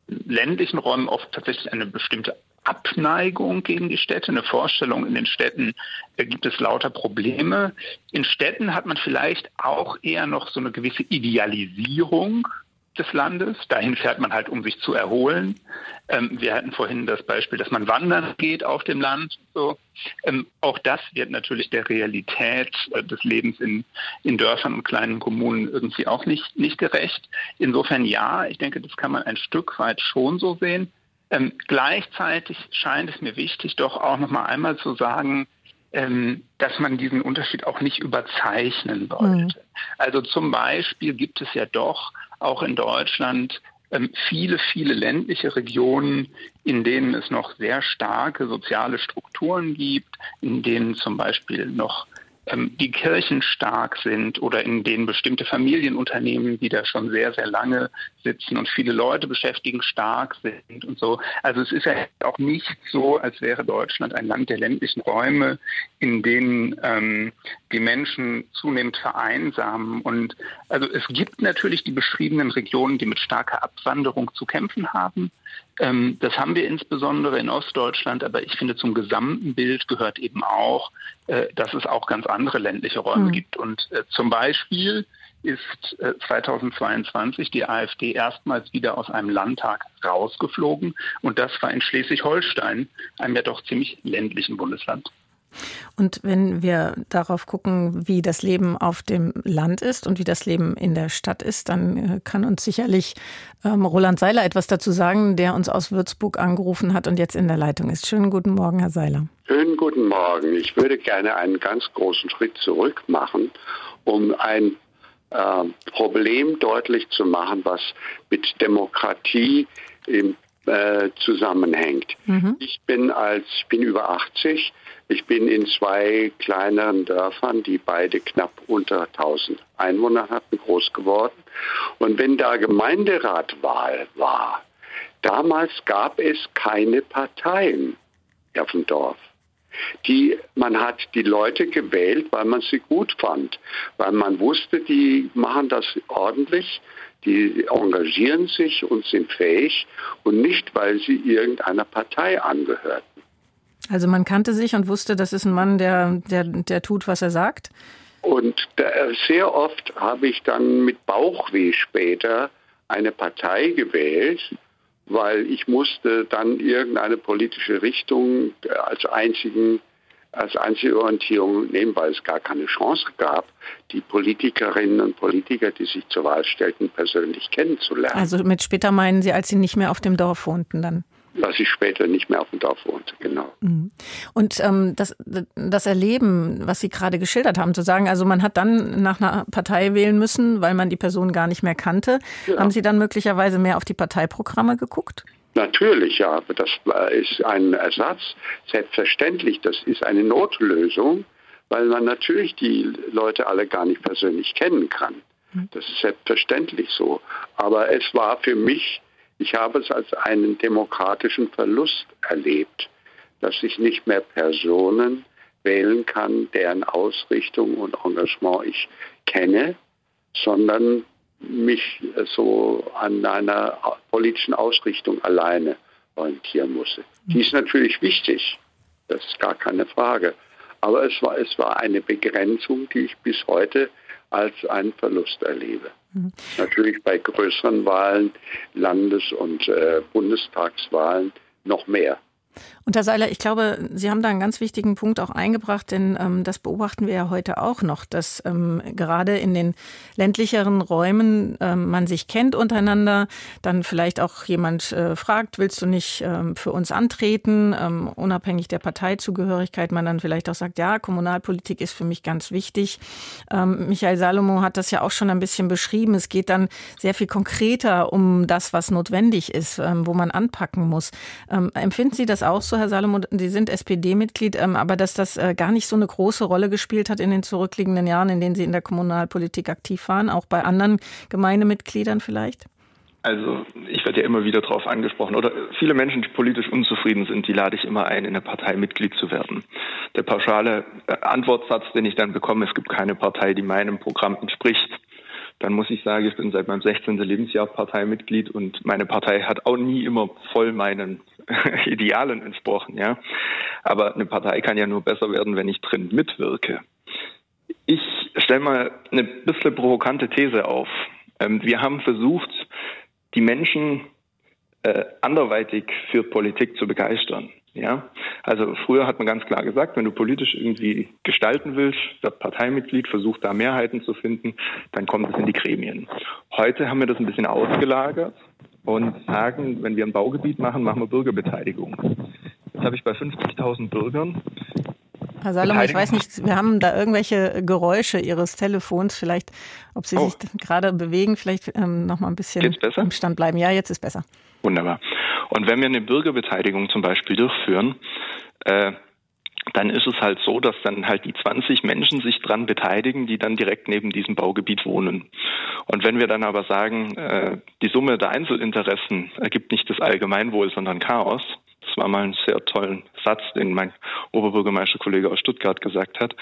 ländlichen Räumen oft tatsächlich eine bestimmte Abneigung gegen die Städte, eine Vorstellung, in den Städten gibt es lauter Probleme. In Städten hat man vielleicht auch eher noch so eine gewisse Idealisierung des Landes. Dahin fährt man halt, um sich zu erholen. Wir hatten vorhin das Beispiel, dass man wandern geht auf dem Land. So. Auch das wird natürlich der Realität des Lebens in Dörfern und kleinen Kommunen irgendwie auch nicht gerecht. Insofern ja, ich denke, das kann man ein Stück weit schon so sehen. Gleichzeitig scheint es mir wichtig, doch auch noch mal einmal zu sagen, dass man diesen Unterschied auch nicht überzeichnen sollte. Also zum Beispiel gibt es ja doch auch in Deutschland viele, viele ländliche Regionen, in denen es noch sehr starke soziale Strukturen gibt, in denen zum Beispiel noch die Kirchen stark sind oder in denen bestimmte Familienunternehmen, die da schon sehr, sehr lange sitzen und viele Leute beschäftigen, stark sind und so. Also es ist ja auch nicht so, als wäre Deutschland ein Land der ländlichen Räume, in denen die Menschen zunehmend vereinsamen. Und also es gibt natürlich die beschriebenen Regionen, die mit starker Abwanderung zu kämpfen haben. Das haben wir insbesondere in Ostdeutschland, aber ich finde, zum gesamten Bild gehört eben auch, dass es auch ganz andere ländliche Räume gibt. Und zum Beispiel ist 2022 die AfD erstmals wieder aus einem Landtag rausgeflogen. Und das war in Schleswig-Holstein, einem ja doch ziemlich ländlichen Bundesland. Und wenn wir darauf gucken, wie das Leben auf dem Land ist und wie das Leben in der Stadt ist, dann kann uns sicherlich Roland Seiler etwas dazu sagen, der uns aus Würzburg angerufen hat und jetzt in der Leitung ist. Schönen guten Morgen, Herr Seiler. Schönen guten Morgen. Ich würde gerne einen ganz großen Schritt zurück machen, um ein Problem deutlich zu machen, was mit Demokratie zusammenhängt. Ich bin über 80. Ich bin in 2 kleineren Dörfern, die beide knapp unter 1000 Einwohner hatten, groß geworden. Und wenn da Gemeinderatwahl war, damals gab es keine Parteien auf dem Dorf. Man hat die Leute gewählt, weil man sie gut fand, weil man wusste, die machen das ordentlich, die engagieren sich und sind fähig und nicht, weil sie irgendeiner Partei angehörten. Also man kannte sich und wusste, das ist ein Mann, der tut, was er sagt? Und sehr oft habe ich dann mit Bauchweh später eine Partei gewählt, weil ich musste dann irgendeine politische Richtung als einzige Orientierung nehmen, weil es gar keine Chance gab, die Politikerinnen und Politiker, die sich zur Wahl stellten, persönlich kennenzulernen. Also mit später meinen Sie, als Sie nicht mehr auf dem Dorf wohnten dann? Dass ich später nicht mehr auf dem Dorf wohnte, genau. Und das Erleben, was Sie gerade geschildert haben, zu sagen, also man hat dann nach einer Partei wählen müssen, weil man die Person gar nicht mehr kannte. Ja. Haben Sie dann möglicherweise mehr auf die Parteiprogramme geguckt? Natürlich, ja, aber das ist ein Ersatz. Selbstverständlich, das ist eine Notlösung, weil man natürlich die Leute alle gar nicht persönlich kennen kann. Das ist selbstverständlich so. Aber es war für mich, ich habe es als einen demokratischen Verlust erlebt, dass ich nicht mehr Personen wählen kann, deren Ausrichtung und Engagement ich kenne, sondern mich so an einer politischen Ausrichtung alleine orientieren musste. Die ist natürlich wichtig, das ist gar keine Frage. Aber es war eine Begrenzung, die ich bis heute als einen Verlust erlebe. Natürlich bei größeren Wahlen, Landes- und Bundestagswahlen noch mehr. Und Herr Seiler, ich glaube, Sie haben da einen ganz wichtigen Punkt auch eingebracht, denn das beobachten wir ja heute auch noch, dass gerade in den ländlicheren Räumen man sich kennt untereinander, dann vielleicht auch jemand fragt, willst du nicht für uns antreten, unabhängig der Parteizugehörigkeit, man dann vielleicht auch sagt, ja, Kommunalpolitik ist für mich ganz wichtig. Michael Salomo hat das ja auch schon ein bisschen beschrieben, es geht dann sehr viel konkreter um das, was notwendig ist, wo man anpacken muss. Empfinden Sie das auch so, Herr Salomo? Sie sind SPD-Mitglied, aber dass das gar nicht so eine große Rolle gespielt hat in den zurückliegenden Jahren, in denen Sie in der Kommunalpolitik aktiv waren, auch bei anderen Gemeindemitgliedern vielleicht? Also ich werde ja immer wieder darauf angesprochen, oder viele Menschen, die politisch unzufrieden sind, die lade ich immer ein, in eine Partei Mitglied zu werden. Der pauschale Antwortsatz, den ich dann bekomme, es gibt keine Partei, die meinem Programm entspricht, dann muss ich sagen, ich bin seit meinem 16. Lebensjahr Parteimitglied und meine Partei hat auch nie immer voll meinen Idealen entsprochen. Ja? Aber eine Partei kann ja nur besser werden, wenn ich drin mitwirke. Ich stelle mal eine bisschen provokante These auf. Wir haben versucht, die Menschen anderweitig für Politik zu begeistern. Ja, also früher hat man ganz klar gesagt, wenn du politisch irgendwie gestalten willst, wird Parteimitglied, versucht da Mehrheiten zu finden, dann kommt es in die Gremien. Heute haben wir das ein bisschen ausgelagert und sagen, wenn wir ein Baugebiet machen, machen wir Bürgerbeteiligung. Jetzt habe ich bei 50.000 Bürgern. Herr Salome, ich weiß nicht, wir haben da irgendwelche Geräusche Ihres Telefons, vielleicht, ob Sie sich gerade bewegen, vielleicht noch mal ein bisschen im Stand bleiben. Ja, jetzt ist besser. Wunderbar. Und wenn wir eine Bürgerbeteiligung zum Beispiel durchführen, dann ist es halt so, dass dann halt die 20 Menschen sich dran beteiligen, die dann direkt neben diesem Baugebiet wohnen. Und wenn wir dann aber sagen, die Summe der Einzelinteressen ergibt nicht das Allgemeinwohl, sondern Chaos, das war mal ein sehr tollen Satz, den mein Oberbürgermeisterkollege aus Stuttgart gesagt hat,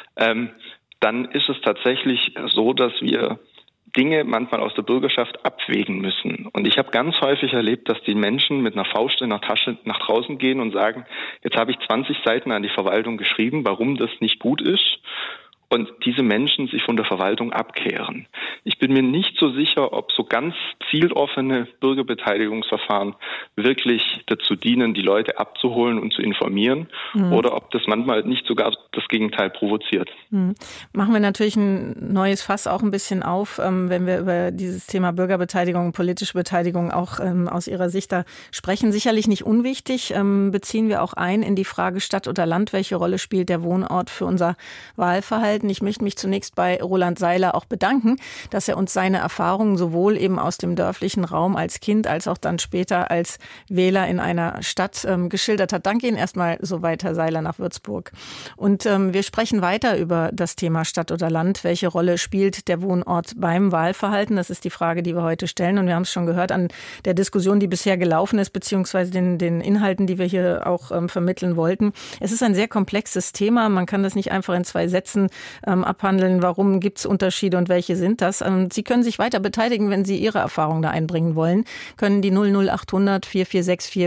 dann ist es tatsächlich so, dass wir Dinge manchmal aus der Bürgerschaft abwägen müssen. Und ich habe ganz häufig erlebt, dass die Menschen mit einer Faust in der Tasche nach draußen gehen und sagen, jetzt habe ich 20 Seiten an die Verwaltung geschrieben, warum das nicht gut ist. Und diese Menschen sich von der Verwaltung abkehren. Ich bin mir nicht so sicher, ob so ganz zieloffene Bürgerbeteiligungsverfahren wirklich dazu dienen, die Leute abzuholen und zu informieren, oder ob das manchmal nicht sogar das Gegenteil provoziert. Machen wir natürlich ein neues Fass auch ein bisschen auf, wenn wir über dieses Thema Bürgerbeteiligung, politische Beteiligung auch aus Ihrer Sicht da sprechen. Sicherlich nicht unwichtig, beziehen wir auch ein in die Frage Stadt oder Land, welche Rolle spielt der Wohnort für unser Wahlverhalten. Ich möchte mich zunächst bei Roland Seiler auch bedanken, dass er uns seine Erfahrungen sowohl eben aus dem dörflichen Raum als Kind als auch dann später als Wähler in einer Stadt geschildert hat. Danke Ihnen erstmal soweit, Herr Seiler, nach Würzburg. Und wir sprechen weiter über das Thema Stadt oder Land. Welche Rolle spielt der Wohnort beim Wahlverhalten? Das ist die Frage, die wir heute stellen. Und wir haben es schon gehört an der Diskussion, die bisher gelaufen ist, beziehungsweise den Inhalten, die wir hier auch vermitteln wollten. Es ist ein sehr komplexes Thema. Man kann das nicht einfach in 2 Sätzen abhandeln. Warum gibt es Unterschiede und welche sind das? Sie können sich weiter beteiligen, wenn Sie Ihre Erfahrungen da einbringen wollen. Können die 00800 4464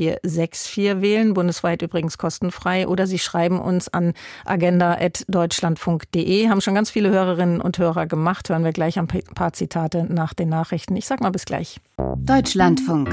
4464 wählen, bundesweit übrigens kostenfrei. Oder Sie schreiben uns an agenda@deutschlandfunk.de. Haben schon ganz viele Hörerinnen und Hörer gemacht. Hören wir gleich ein paar Zitate nach den Nachrichten. Ich sag mal bis gleich. Deutschlandfunk.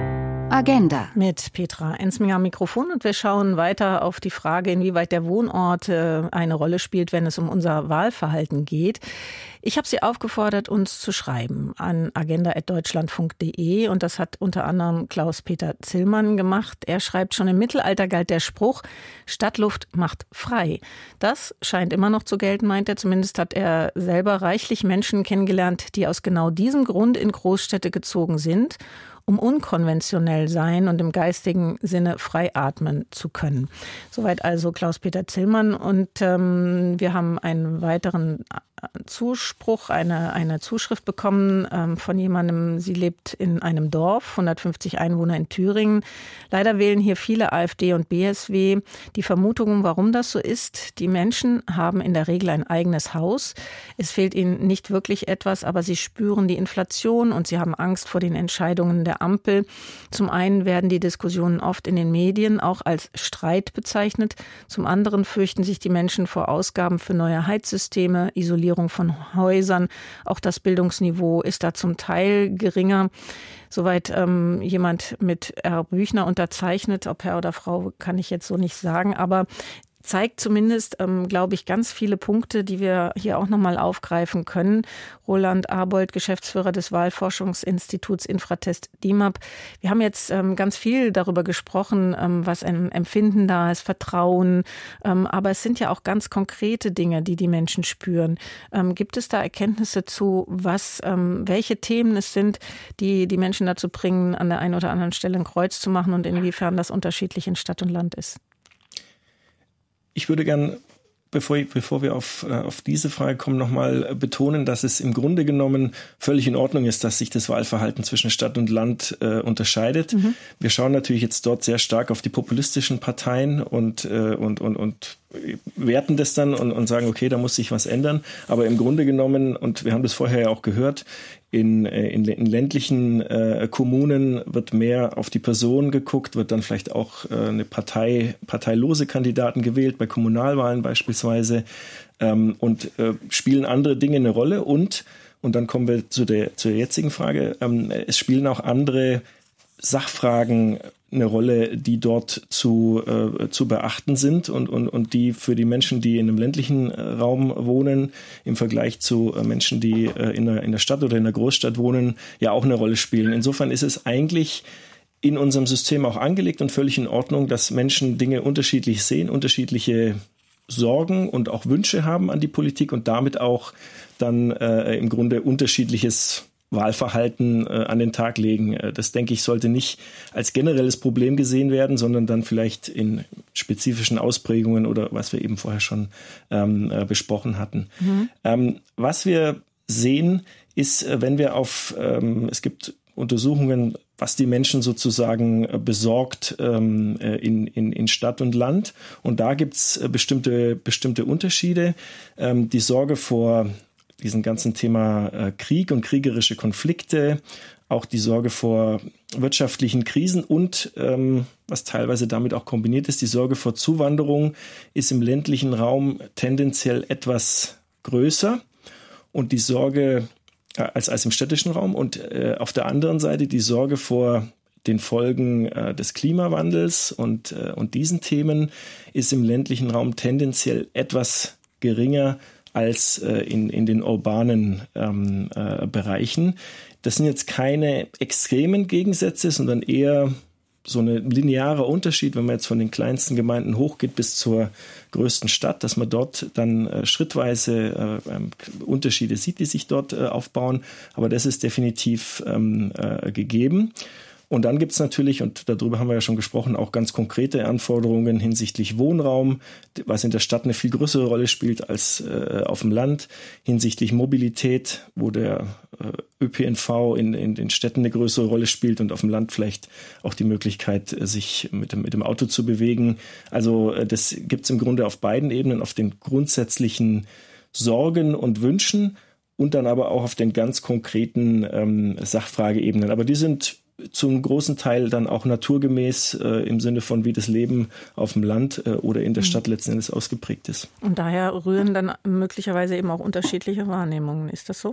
Agenda. Mit Petra Ensminger am Mikrofon und wir schauen weiter auf die Frage, inwieweit der Wohnort eine Rolle spielt, wenn es um unser Wahlverhalten geht. Ich habe Sie aufgefordert, uns zu schreiben an agenda@deutschlandfunk.de und das hat unter anderem Klaus-Peter Zillmann gemacht. Er schreibt, schon im Mittelalter galt der Spruch, Stadtluft macht frei. Das scheint immer noch zu gelten, meint er. Zumindest hat er selber reichlich Menschen kennengelernt, die aus genau diesem Grund in Großstädte gezogen sind, um unkonventionell sein und im geistigen Sinne frei atmen zu können. Soweit also Klaus-Peter Zillmann. Und wir haben einen weiteren Zuspruch, eine Zuschrift bekommen von jemandem, sie lebt in einem Dorf, 150 Einwohner in Thüringen. Leider wählen hier viele AfD und BSW. Die Vermutung, warum das so ist, die Menschen haben in der Regel ein eigenes Haus. Es fehlt ihnen nicht wirklich etwas, aber sie spüren die Inflation und sie haben Angst vor den Entscheidungen der Ampel. Zum einen werden die Diskussionen oft in den Medien auch als Streit bezeichnet. Zum anderen fürchten sich die Menschen vor Ausgaben für neue Heizsysteme, Isolierung von Häusern. Auch das Bildungsniveau ist da zum Teil geringer. Soweit jemand mit R. Büchner unterzeichnet. Ob Herr oder Frau, kann ich jetzt so nicht sagen. Aber zeigt zumindest, glaube ich, ganz viele Punkte, die wir hier auch nochmal aufgreifen können. Roland Arbold, Geschäftsführer des Wahlforschungsinstituts Infratest DIMAP. Wir haben jetzt ganz viel darüber gesprochen, was ein Empfinden da ist, Vertrauen. Aber es sind ja auch ganz konkrete Dinge, die die Menschen spüren. Gibt es da Erkenntnisse zu, welche Themen es sind, die die Menschen dazu bringen, an der einen oder anderen Stelle ein Kreuz zu machen und inwiefern das unterschiedlich in Stadt und Land ist? Ich würde gern bevor wir auf diese Frage kommen, nochmal betonen, dass es im Grunde genommen völlig in Ordnung ist, dass sich das Wahlverhalten zwischen Stadt und Land unterscheidet. Mhm. Wir schauen natürlich jetzt dort sehr stark auf die populistischen Parteien und werten das dann und sagen, okay, da muss sich was ändern. Aber im Grunde genommen, und wir haben das vorher ja auch gehört, in ländlichen Kommunen wird mehr auf die Person geguckt, wird dann vielleicht auch eine parteilose Kandidaten gewählt, bei Kommunalwahlen beispielsweise, und spielen andere Dinge eine Rolle. Und dann kommen wir zur jetzigen Frage, es spielen auch andere Sachfragen eine Rolle, die dort zu beachten sind und die für die Menschen, die in einem ländlichen Raum wohnen, im Vergleich zu Menschen, die in der Stadt oder in der Großstadt wohnen, ja auch eine Rolle spielen. Insofern ist es eigentlich in unserem System auch angelegt und völlig in Ordnung, dass Menschen Dinge unterschiedlich sehen, unterschiedliche Sorgen und auch Wünsche haben an die Politik und damit auch dann im Grunde unterschiedliches Wahlverhalten an den Tag legen. Das, denke ich, sollte nicht als generelles Problem gesehen werden, sondern dann vielleicht in spezifischen Ausprägungen oder was wir eben vorher schon besprochen hatten. Mhm. Was wir sehen, ist, wenn wir es gibt Untersuchungen, was die Menschen sozusagen besorgt in Stadt und Land. Und da gibt's bestimmte Unterschiede. Die Sorge vor diesem ganzen Thema Krieg und kriegerische Konflikte, auch die Sorge vor wirtschaftlichen Krisen und, was teilweise damit auch kombiniert ist, die Sorge vor Zuwanderung ist im ländlichen Raum tendenziell etwas größer und die Sorge als im städtischen Raum und auf der anderen Seite die Sorge vor den Folgen des Klimawandels und diesen Themen ist im ländlichen Raum tendenziell etwas geringer als in den urbanen Bereichen. Das sind jetzt keine extremen Gegensätze, sondern eher so ein linearer Unterschied, wenn man jetzt von den kleinsten Gemeinden hochgeht bis zur größten Stadt, dass man dort dann schrittweise Unterschiede sieht, die sich dort aufbauen. Aber das ist definitiv gegeben. Und dann gibt es natürlich, und darüber haben wir ja schon gesprochen, auch ganz konkrete Anforderungen hinsichtlich Wohnraum, was in der Stadt eine viel größere Rolle spielt als auf dem Land, hinsichtlich Mobilität, wo der ÖPNV in den Städten eine größere Rolle spielt und auf dem Land vielleicht auch die Möglichkeit, sich mit dem Auto zu bewegen. Also das gibt es im Grunde auf beiden Ebenen, auf den grundsätzlichen Sorgen und Wünschen und dann aber auch auf den ganz konkreten Sachfrageebenen. Aber die sind zum großen Teil dann auch naturgemäß im Sinne von, wie das Leben auf dem Land oder in der Stadt letzten Endes ausgeprägt ist. Und daher rühren dann möglicherweise eben auch unterschiedliche Wahrnehmungen. Ist das so?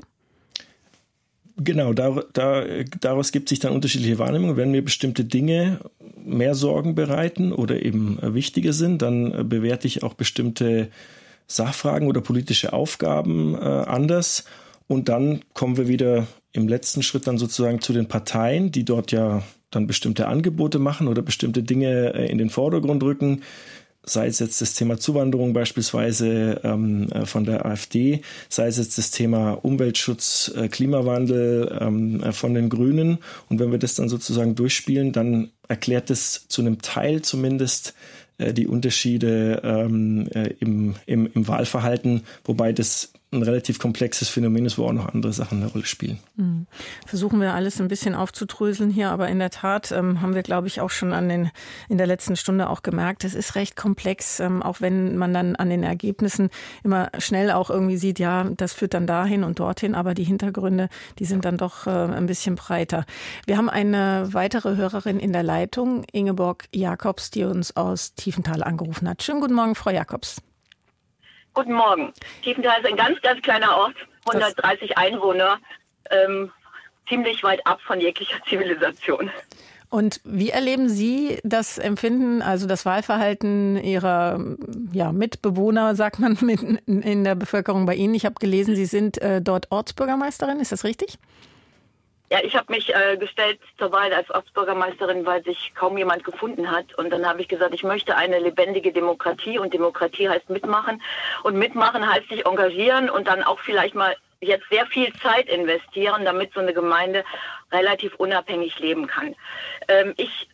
Genau, daraus gibt sich dann unterschiedliche Wahrnehmungen. Wenn mir bestimmte Dinge mehr Sorgen bereiten oder eben wichtiger sind, dann bewerte ich auch bestimmte Sachfragen oder politische Aufgaben anders. Und dann kommen wir wieder im letzten Schritt dann sozusagen zu den Parteien, die dort ja dann bestimmte Angebote machen oder bestimmte Dinge in den Vordergrund rücken. Sei es jetzt das Thema Zuwanderung beispielsweise von der AfD, sei es jetzt das Thema Umweltschutz, Klimawandel von den Grünen. Und wenn wir das dann sozusagen durchspielen, dann erklärt es zu einem Teil zumindest die Unterschiede im Wahlverhalten, wobei das ein relativ komplexes Phänomen ist, wo auch noch andere Sachen eine Rolle spielen. Versuchen wir alles ein bisschen aufzudröseln hier, aber in der Tat haben wir, glaube ich, auch schon in der letzten Stunde auch gemerkt, es ist recht komplex, auch wenn man dann an den Ergebnissen immer schnell auch irgendwie sieht, ja, das führt dann dahin und dorthin, aber die Hintergründe, die sind dann doch ein bisschen breiter. Wir haben eine weitere Hörerin in der Leitung, Ingeborg Jakobs, die uns aus Tiefenthal angerufen hat. Schönen guten Morgen, Frau Jakobs. Guten Morgen. Tiefenthal ist ein ganz, ganz kleiner Ort, 130 Einwohner, ziemlich weit ab von jeglicher Zivilisation. Und wie erleben Sie das Empfinden, also das Wahlverhalten Ihrer Mitbewohner, sagt man, in der Bevölkerung bei Ihnen? Ich habe gelesen, Sie sind dort Ortsbürgermeisterin, ist das richtig? Ja, ich habe mich gestellt zur Wahl als Ortsbürgermeisterin, weil sich kaum jemand gefunden hat. Und dann habe ich gesagt, ich möchte eine lebendige Demokratie. Und Demokratie heißt mitmachen. Und mitmachen heißt sich engagieren und dann auch vielleicht mal jetzt sehr viel Zeit investieren, damit so eine Gemeinde relativ unabhängig leben kann. Ich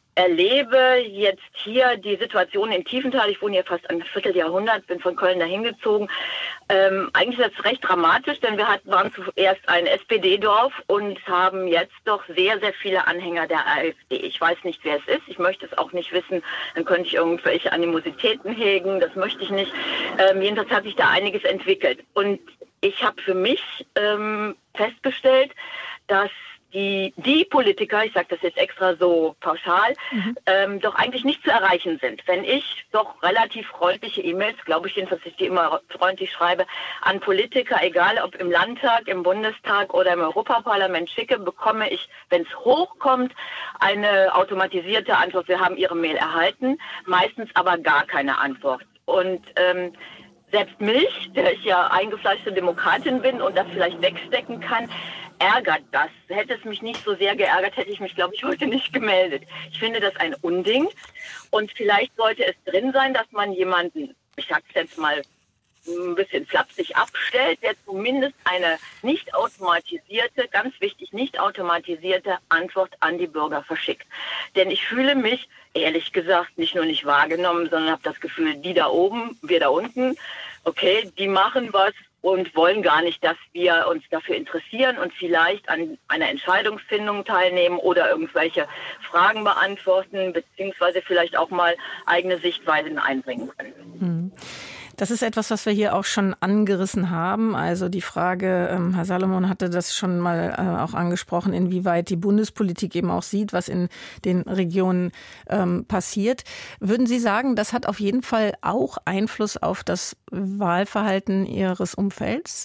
erlebe jetzt hier die Situation in Tiefenthal. Ich wohne hier fast ein Vierteljahrhundert, bin von Köln dahin gezogen. Eigentlich ist das recht dramatisch, denn wir waren zuerst ein SPD-Dorf und haben jetzt doch sehr, sehr viele Anhänger der AfD. Ich weiß nicht, wer es ist. Ich möchte es auch nicht wissen. Dann könnte ich irgendwelche Animositäten hegen. Das möchte ich nicht. Jedenfalls hat sich da einiges entwickelt. Und ich habe für mich festgestellt, dass die Politiker, ich sage das jetzt extra so pauschal, doch eigentlich nicht zu erreichen sind. Wenn ich doch relativ freundliche E-Mails, glaube ich jedenfalls, dass ich die immer freundlich schreibe, an Politiker, egal ob im Landtag, im Bundestag oder im Europaparlament schicke, bekomme ich, wenn es hochkommt, eine automatisierte Antwort. Wir haben Ihre Mail erhalten, meistens aber gar keine Antwort. Und selbst mich, der ich ja eingefleischte Demokratin bin und das vielleicht wegstecken kann, ärgert das. Hätte es mich nicht so sehr geärgert, hätte ich mich, glaube ich, heute nicht gemeldet. Ich finde das ein Unding. Und vielleicht sollte es drin sein, dass man jemanden, ich sage es jetzt mal ein bisschen flapsig, abstellt, der zumindest eine nicht automatisierte, ganz wichtig, nicht automatisierte Antwort an die Bürger verschickt. Denn ich fühle mich, ehrlich gesagt, nicht nur nicht wahrgenommen, sondern habe das Gefühl, die da oben, wir da unten, okay, die machen was und wollen gar nicht, dass wir uns dafür interessieren und vielleicht an einer Entscheidungsfindung teilnehmen oder irgendwelche Fragen beantworten, beziehungsweise vielleicht auch mal eigene Sichtweisen einbringen können. Das ist etwas, was wir hier auch schon angerissen haben. Also die Frage, Herr Salomon hatte das schon mal auch angesprochen, inwieweit die Bundespolitik eben auch sieht, was in den Regionen passiert. Würden Sie sagen, das hat auf jeden Fall auch Einfluss auf das Wahlverhalten Ihres Umfelds?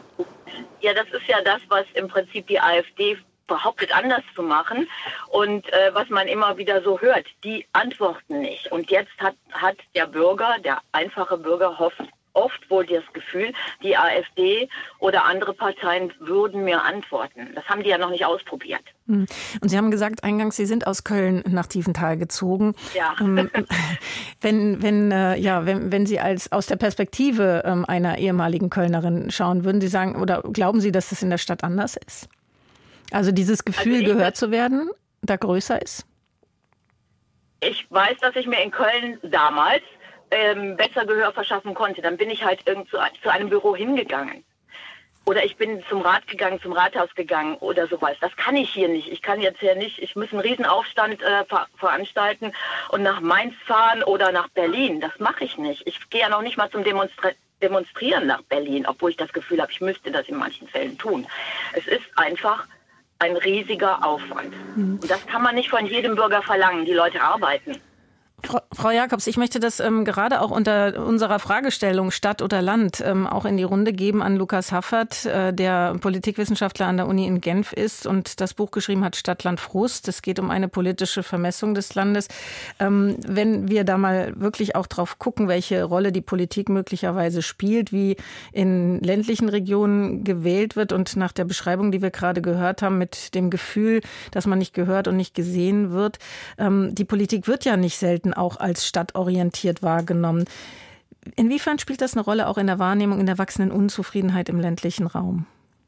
Ja, das ist ja das, was im Prinzip die AfD behauptet, anders zu machen und was man immer wieder so hört, die antworten nicht. Und jetzt hat der Bürger, der einfache Bürger, oft wohl das Gefühl, die AfD oder andere Parteien würden mir antworten. Das haben die ja noch nicht ausprobiert. Und Sie haben gesagt eingangs, Sie sind aus Köln nach Tiefenthal gezogen. Ja. Wenn Sie aus der Perspektive einer ehemaligen Kölnerin schauen, würden Sie sagen, oder glauben Sie, dass das in der Stadt anders ist? Also dieses Gefühl, gehört zu werden, da größer ist? Ich weiß, dass ich mir in Köln damals besser Gehör verschaffen konnte. Dann bin ich halt zu einem Büro hingegangen. Oder ich bin zum Rathaus gegangen oder sowas. Das kann ich hier nicht. Ich kann jetzt hier nicht, ich muss einen Riesenaufstand veranstalten und nach Mainz fahren oder nach Berlin. Das mache ich nicht. Ich gehe ja noch nicht mal zum Demonstrieren nach Berlin, obwohl ich das Gefühl habe, ich müsste das in manchen Fällen tun. Es ist einfach ein riesiger Aufwand. Und das kann man nicht von jedem Bürger verlangen. Die Leute arbeiten. Frau Jacobs, ich möchte das gerade auch unter unserer Fragestellung Stadt oder Land auch in die Runde geben an Lukas Haffert, der Politikwissenschaftler an der Uni in Genf ist und das Buch geschrieben hat Stadt, Land, Frust. Es geht um eine politische Vermessung des Landes. Wenn wir da mal wirklich auch drauf gucken, welche Rolle die Politik möglicherweise spielt, wie in ländlichen Regionen gewählt wird und nach der Beschreibung, die wir gerade gehört haben, mit dem Gefühl, dass man nicht gehört und nicht gesehen wird. Die Politik wird ja nicht selten auch als stadtorientiert wahrgenommen. Inwiefern spielt das eine Rolle auch in der Wahrnehmung, in der wachsenden Unzufriedenheit im ländlichen Raum?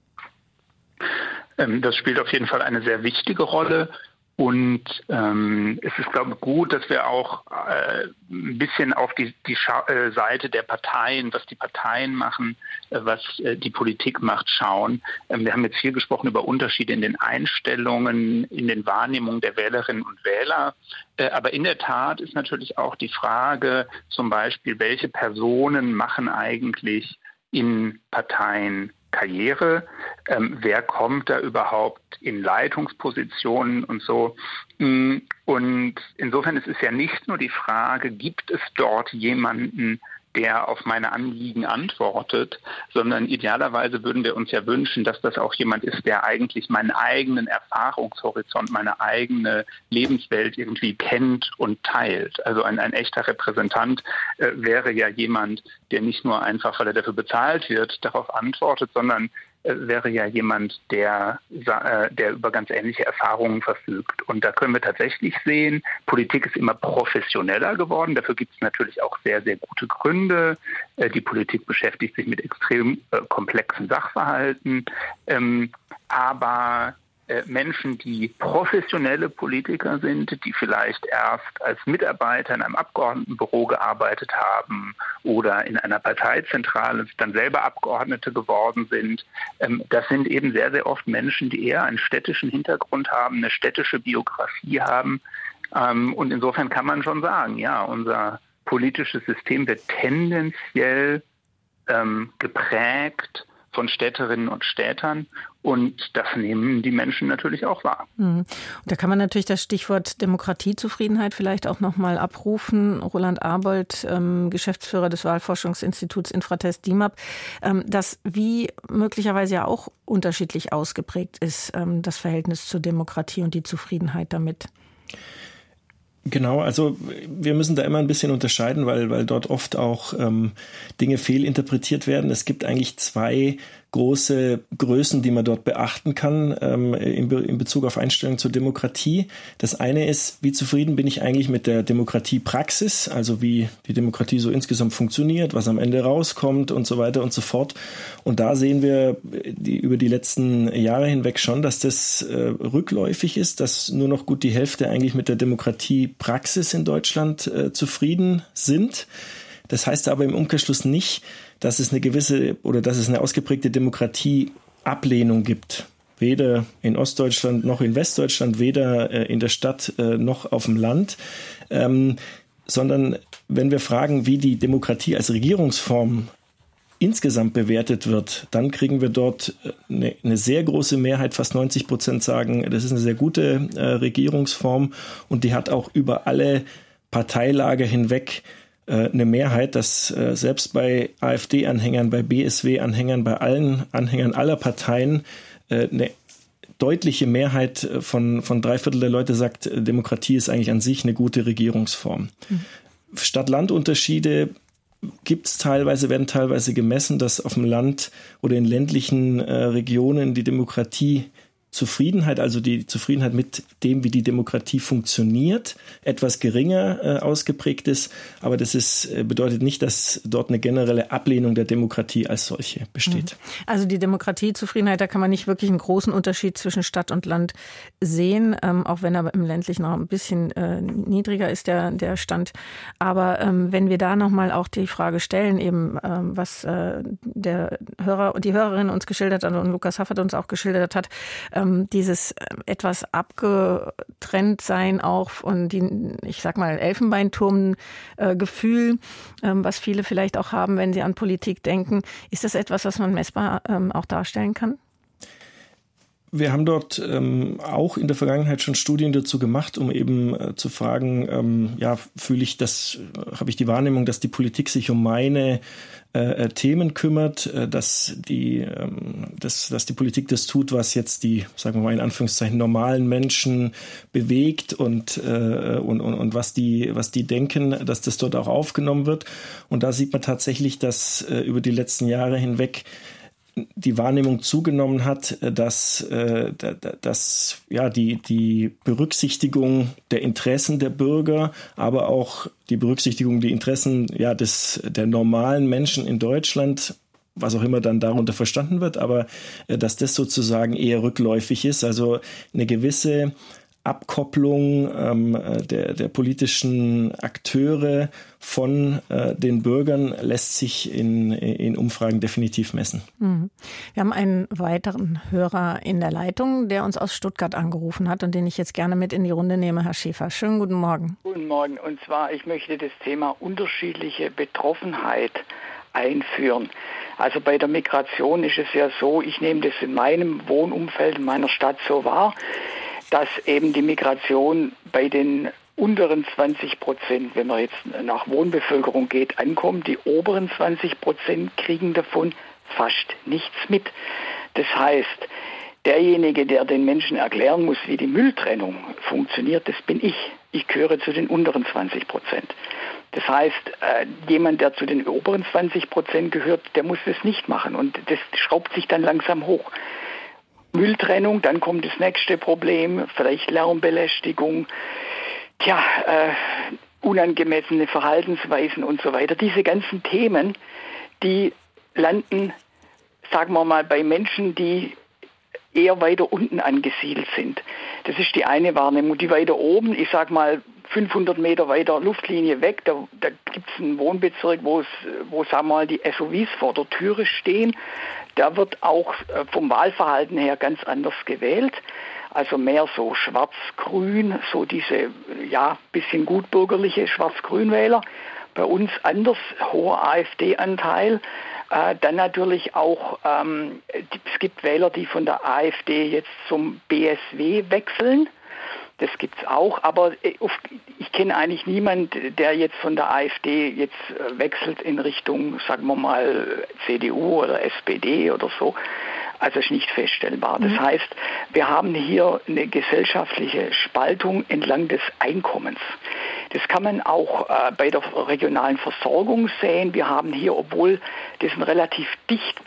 Das spielt auf jeden Fall eine sehr wichtige Rolle. Und es ist, glaube ich, gut, dass wir auch ein bisschen auf die Seite der Parteien, was die Parteien machen, was die Politik macht, schauen. Wir haben jetzt viel gesprochen über Unterschiede in den Einstellungen, in den Wahrnehmungen der Wählerinnen und Wähler. Aber in der Tat ist natürlich auch die Frage, zum Beispiel, welche Personen machen eigentlich in Parteien Karriere, wer kommt da überhaupt in Leitungspositionen und so. Und insofern ist es ja nicht nur die Frage, gibt es dort jemanden, der auf meine Anliegen antwortet, sondern idealerweise würden wir uns ja wünschen, dass das auch jemand ist, der eigentlich meinen eigenen Erfahrungshorizont, meine eigene Lebenswelt irgendwie kennt und teilt. Also ein echter Repräsentant wäre ja jemand, der nicht nur einfach, weil er dafür bezahlt wird, darauf antwortet, sondern wäre ja jemand, der über ganz ähnliche Erfahrungen verfügt. Und da können wir tatsächlich sehen, Politik ist immer professioneller geworden. Dafür gibt es natürlich auch sehr, sehr gute Gründe. Die Politik beschäftigt sich mit extrem komplexen Sachverhalten. Aber Menschen, die professionelle Politiker sind, die vielleicht erst als Mitarbeiter in einem Abgeordnetenbüro gearbeitet haben oder in einer Parteizentrale dann selber Abgeordnete geworden sind. Das sind eben sehr, sehr oft Menschen, die eher einen städtischen Hintergrund haben, eine städtische Biografie haben. Und insofern kann man schon sagen, ja, unser politisches System wird tendenziell geprägt von Städterinnen und Städtern, und das nehmen die Menschen natürlich auch wahr. Und da kann man natürlich das Stichwort Demokratiezufriedenheit vielleicht auch nochmal abrufen. Roland Arbold, Geschäftsführer des Wahlforschungsinstituts Infratest DIMAP, das wie möglicherweise ja auch unterschiedlich ausgeprägt ist, das Verhältnis zur Demokratie und die Zufriedenheit damit. Genau, also wir müssen da immer ein bisschen unterscheiden, weil dort oft auch Dinge fehlinterpretiert werden. Es gibt eigentlich zwei große Größen, die man dort beachten kann in Bezug auf Einstellung zur Demokratie. Das eine ist, wie zufrieden bin ich eigentlich mit der Demokratiepraxis, also wie die Demokratie so insgesamt funktioniert, was am Ende rauskommt und so weiter und so fort. Und da sehen wir über die letzten Jahre hinweg schon, dass das rückläufig ist, dass nur noch gut die Hälfte eigentlich mit der Demokratiepraxis in Deutschland zufrieden sind. Das heißt aber im Umkehrschluss nicht, dass es eine gewisse oder dass es eine ausgeprägte Demokratieablehnung gibt. Weder in Ostdeutschland noch in Westdeutschland, weder in der Stadt noch auf dem Land. Sondern wenn wir fragen, wie die Demokratie als Regierungsform insgesamt bewertet wird, dann kriegen wir dort eine sehr große Mehrheit, fast 90% sagen, das ist eine sehr gute Regierungsform, und die hat auch über alle Parteilager hinweg eine Mehrheit, dass selbst bei AfD-Anhängern, bei BSW-Anhängern, bei allen Anhängern aller Parteien eine deutliche Mehrheit von 3/4 der Leute sagt, Demokratie ist eigentlich an sich eine gute Regierungsform. Stadt-Land-Unterschiede werden teilweise gemessen, dass auf dem Land oder in ländlichen Regionen die Demokratiezufriedenheit, also die Zufriedenheit mit dem, wie die Demokratie funktioniert, etwas geringer ausgeprägt ist. Aber das bedeutet nicht, dass dort eine generelle Ablehnung der Demokratie als solche besteht. Also die Demokratiezufriedenheit, da kann man nicht wirklich einen großen Unterschied zwischen Stadt und Land sehen, auch wenn er im ländlichen Raum ein bisschen niedriger ist, der Stand. Aber wenn wir da nochmal auch die Frage stellen, eben was der Hörer und die Hörerin uns geschildert hat und Lukas Haffert uns auch geschildert hat, dieses etwas abgetrennt sein auch von ich sag mal, Elfenbeinturm-Gefühl, was viele vielleicht auch haben, wenn sie an Politik denken. Ist das etwas, was man messbar auch darstellen kann? Wir haben dort auch in der Vergangenheit schon Studien dazu gemacht, um eben zu fragen, habe ich die Wahrnehmung, dass die Politik sich um meine Themen kümmert, dass die Politik das tut, was jetzt die, sagen wir mal in Anführungszeichen, normalen Menschen bewegt und was die denken, dass das dort auch aufgenommen wird. Und da sieht man tatsächlich, dass über die letzten Jahre hinweg die Wahrnehmung zugenommen hat, dass die Berücksichtigung der Interessen der Bürger, aber auch die Berücksichtigung der Interessen der normalen Menschen in Deutschland, was auch immer dann darunter verstanden wird, aber dass das sozusagen eher rückläufig ist, also eine gewisse Abkopplung der politischen Akteure von den Bürgern lässt sich in Umfragen definitiv messen. Wir haben einen weiteren Hörer in der Leitung, der uns aus Stuttgart angerufen hat und den ich jetzt gerne mit in die Runde nehme, Herr Schäfer. Schönen guten Morgen. Guten Morgen. Und zwar, ich möchte das Thema unterschiedliche Betroffenheit einführen. Also bei der Migration ist es ja so, ich nehme das in meinem Wohnumfeld, in meiner Stadt so wahr, dass eben die Migration bei den unteren 20%, wenn man jetzt nach Wohnbevölkerung geht, ankommt. Die oberen 20% kriegen davon fast nichts mit. Das heißt, derjenige, der den Menschen erklären muss, wie die Mülltrennung funktioniert, das bin ich. Ich gehöre zu den unteren 20%. Das heißt, jemand, der zu den oberen 20% gehört, der muss das nicht machen. Und das schraubt sich dann langsam hoch. Mülltrennung, dann kommt das nächste Problem, vielleicht Lärmbelästigung, unangemessene Verhaltensweisen und so weiter. Diese ganzen Themen, die landen, sagen wir mal, bei Menschen, die eher weiter unten angesiedelt sind. Das ist die eine Wahrnehmung. Die weiter oben, ich sag mal 500 Meter weiter Luftlinie weg, da gibt es einen Wohnbezirk, wo sagen wir mal, die SUVs vor der Türe stehen. Da wird auch vom Wahlverhalten her ganz anders gewählt. Also mehr so schwarz-grün, so diese, bisschen gutbürgerliche Schwarz-Grün-Wähler. Bei uns anders, hoher AfD-Anteil. Dann natürlich auch, es gibt Wähler, die von der AfD jetzt zum BSW wechseln. Das gibt's auch, aber ich kenne eigentlich niemanden, der jetzt von der AfD jetzt wechselt in Richtung, sagen wir mal, CDU oder SPD oder so. Also ist nicht feststellbar. Das heißt, wir haben hier eine gesellschaftliche Spaltung entlang des Einkommens. Das kann man auch bei der regionalen Versorgung sehen. Wir haben hier, obwohl das ein relativ dicht